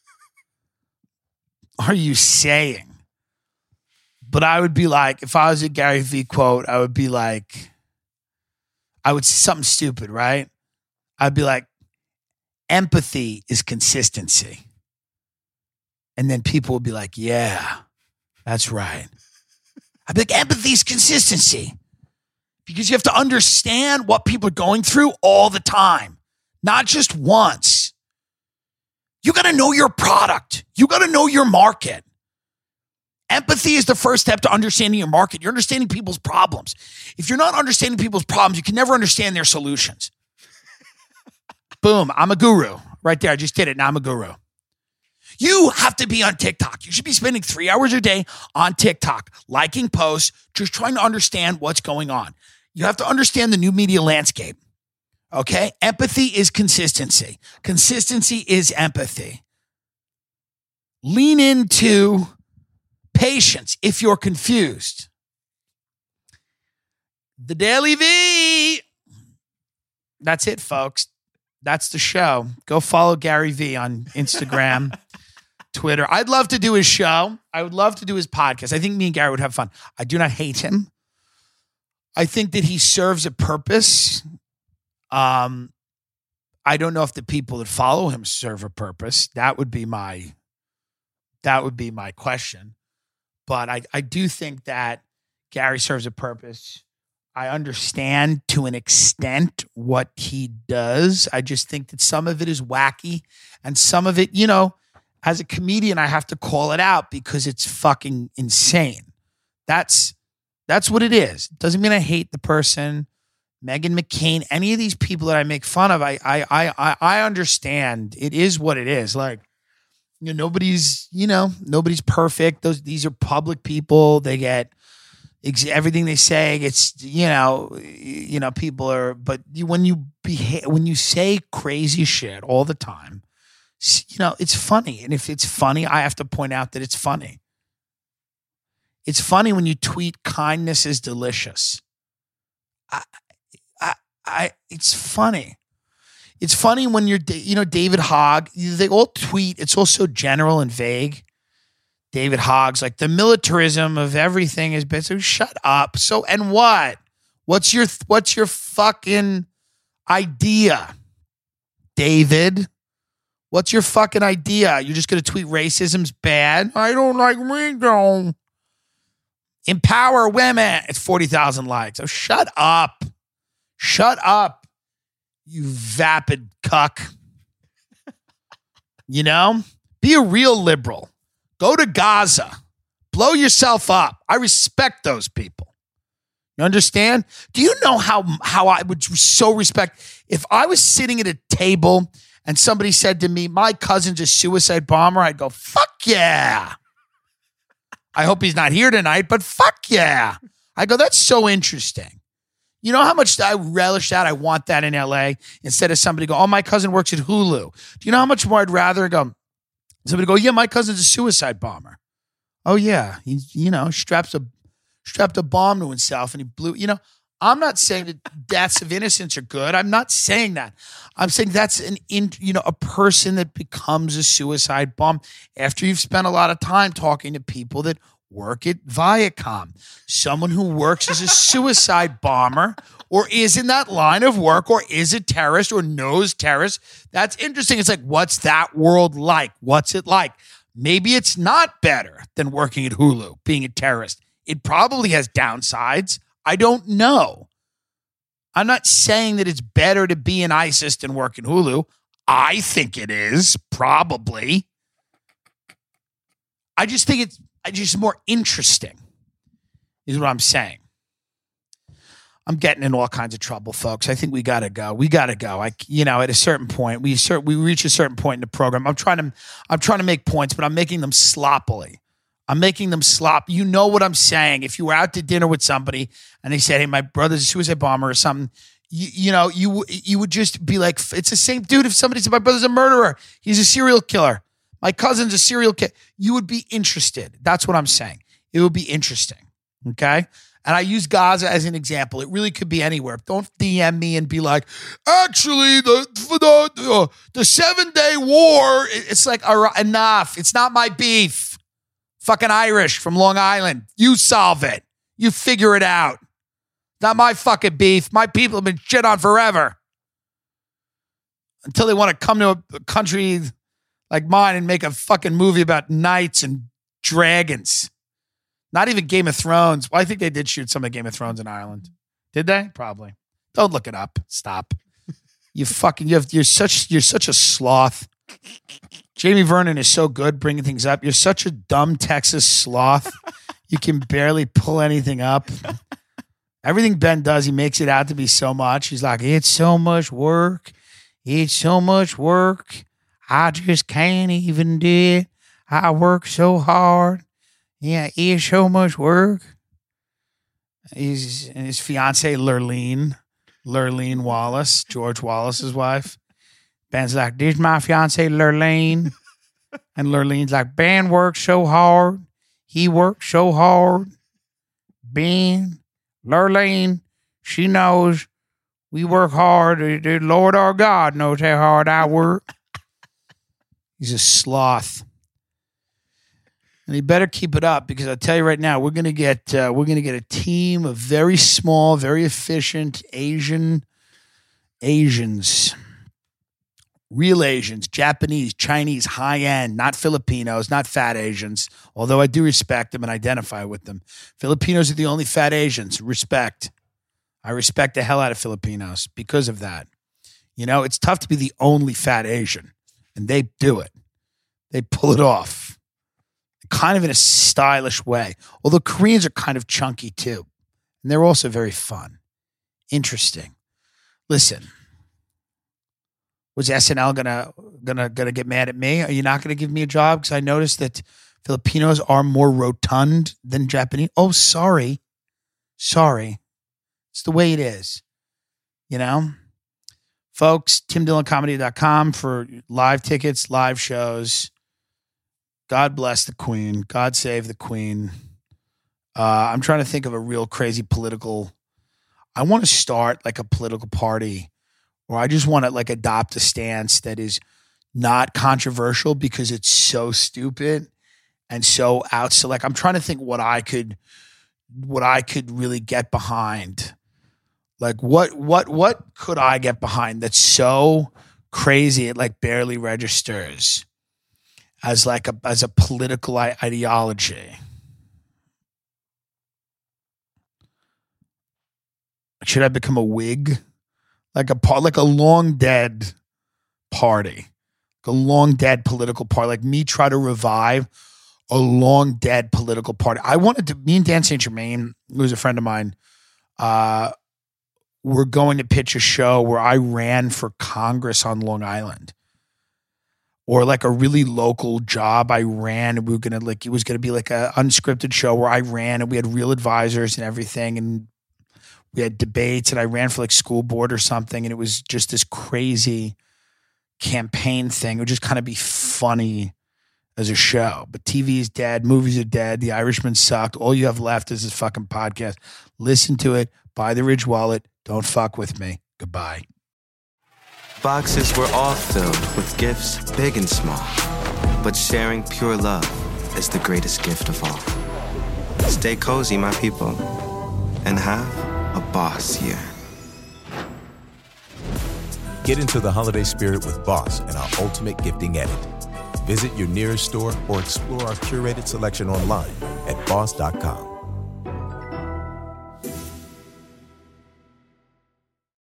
are you saying? But I would be like, if I was a Gary Vee quote, I would be like, I would say something stupid, right? I'd be like, empathy is consistency. And then people would be like, yeah, that's right. I'd be like, empathy is consistency. Because you have to understand what people are going through all the time, not just once. You got to know your product. You got to know your market. Empathy is the first step to understanding your market. You're understanding people's problems. If you're not understanding people's problems, you can never understand their solutions. Boom, I'm a guru. Right there, I just did it. Now I'm a guru. You have to be on TikTok. You should be spending three hours a day on TikTok, liking posts, just trying to understand what's going on. You have to understand the new media landscape, okay? Empathy is consistency. Consistency is empathy. Lean into patience if you're confused. The Daily V. That's it, folks. That's the show. Go follow Gary Vee on Instagram, Twitter. I'd love to do his show. I would love to do his podcast. I think me and Gary would have fun. I do not hate him. I think that he serves a purpose. Um, I don't know if the people that follow him serve a purpose. That would be my, that would be my question. But I, I do think that Gary serves a purpose. I understand to an extent what he does. I just think that some of it is wacky and some of it, you know, as a comedian, I have to call it out because it's fucking insane. That's that's what it is. Doesn't mean I hate the person, Meghan McCain, any of these people that I make fun of. I I I I understand it is what it is. Like, you know, nobody's, you know, nobody's perfect. Those these are public people. They get everything they say. It's, you know, you know, people are, but you, when you behave, when you say crazy shit all the time, you know, it's funny. And if it's funny, I have to point out that it's funny. It's funny when you tweet kindness is delicious. I, I, I, it's funny. It's funny when you're, you know, David Hogg, they all tweet. It's all so general and vague. David Hogg's like, the militarism of everything is bad. So shut up. So, and what? What's your, what's your fucking idea, David? What's your fucking idea? You're just going to tweet racism's bad? I don't like Ringo. Empower women. It's forty thousand likes. Oh, shut up. Shut up, you vapid cuck. You know? Be a real liberal. Go to Gaza. Blow yourself up. I respect those people. You understand? Do you know how, how I would so respect if I was sitting at a table and somebody said to me, my cousin's a suicide bomber, I'd go, fuck yeah. I hope he's not here tonight, but fuck yeah. I go, that's so interesting. You know how much I relish that? I want that in L A instead of somebody go, oh, my cousin works at Hulu. Do you know how much more I'd rather go, somebody go, yeah, my cousin's a suicide bomber. Oh, yeah. He, you know, straps a strapped a bomb to himself and he blew, you know, I'm not saying that deaths of innocents are good. I'm not saying that. I'm saying that's an in, you know, a person that becomes a suicide bomb after you've spent a lot of time talking to people that work at Viacom. Someone who works as a suicide bomber or is in that line of work or is a terrorist or knows terrorists. That's interesting. It's like, what's that world like? What's it like? Maybe it's not better than working at Hulu, being a terrorist. It probably has downsides. I don't know. I'm not saying that it's better to be in ISIS than work in Hulu. I think it is, probably. I just think it's just more interesting, is what I'm saying. I'm getting in all kinds of trouble, folks. I think we gotta go. We gotta go. I, you know, at a certain point, we cert- we reach a certain point in the program. I'm trying to, I'm trying to make points, but I'm making them sloppily. I'm making them slop. You know what I'm saying. If you were out to dinner with somebody and they said, hey, my brother's a suicide bomber or something, you, you know, you you would just be like, it's the same dude. If somebody said, my brother's a murderer, he's a serial killer, my cousin's a serial killer, you would be interested. That's what I'm saying. It would be interesting. Okay? And I use Gaza as an example. It really could be anywhere. Don't D M me and be like, actually, the the, uh, the seven-day war, it's like, enough. It's not my beef. Fucking Irish from Long Island. You solve it. You figure it out. Not my fucking beef. My people have been shit on forever. Until they want to come to a country like mine and make a fucking movie about knights and dragons. Not even Game of Thrones. Well, I think they did shoot some of Game of Thrones in Ireland. Did they? Probably. Don't look it up. Stop. You fucking, you have, you're such, you're such a sloth. Jamie Vernon is so good bringing things up. You're such a dumb Texas sloth. You can barely pull anything up. Everything Ben does, he makes it out to be so much. He's like, it's so much work. It's so much work. I just can't even do it. I work so hard. Yeah, it's so much work. He's and his fiance, Lurleen. Lurleen Wallace, George Wallace's wife. Ben's like, this is my fiance, Lurleen. And Lurleen's like, Ben works so hard. He works so hard. Ben, Lurleen, she knows we work hard. The Lord our God knows how hard I work. He's a sloth. And he better keep it up because I'll tell you right now, we're gonna get uh, we're gonna get a team of very small, very efficient Asian Asians. Real Asians, Japanese, Chinese, high-end, not Filipinos, not fat Asians, although I do respect them and identify with them. Filipinos are the only fat Asians. Respect. I respect the hell out of Filipinos because of that. You know, it's tough to be the only fat Asian, and they do it. They pull it off, kind of in a stylish way. Although Koreans are kind of chunky too, and they're also very fun. Interesting. Listen. Was S N L gonna gonna gonna get mad at me? Are you not gonna give me a job? Because I noticed that Filipinos are more rotund than Japanese. Oh, sorry, sorry. It's the way it is, you know. Folks, tim dillon comedy dot com for live tickets, live shows. God bless the Queen. God save the Queen. Uh, I'm trying to think of a real crazy political. I want to start like a political party. Or I just want to like adopt a stance that is not controversial because it's so stupid and so out. So like I'm trying to think what I could, what I could really get behind. Like what, what, what could I get behind that's so crazy it like barely registers as like a as a political ideology. Should I become a Whig? Like a like a long dead party, like a long dead political party. Like me try to revive a long dead political party. I wanted to. Me and Dan Saint Germain, who was a friend of mine, uh, were going to pitch a show where I ran for Congress on Long Island, or like a really local job. I ran, and we were gonna like it was gonna be like a unscripted show where I ran, and we had real advisors and everything, and we had debates, and I ran for like school board or something, and it was just this crazy campaign thing. It would just kind of be funny as a show. But T V is dead. Movies are dead. The Irishman sucked. All you have left is this fucking podcast. Listen to it. Buy the Ridge wallet. Don't fuck with me. Goodbye. Boxes were all filled with gifts, big and small. But sharing pure love is the greatest gift of all. Stay cozy, my people, and have a boss year. Get into the holiday spirit with Boss and our Ultimate Gifting Edit. Visit your nearest store or explore our curated selection online at boss dot com.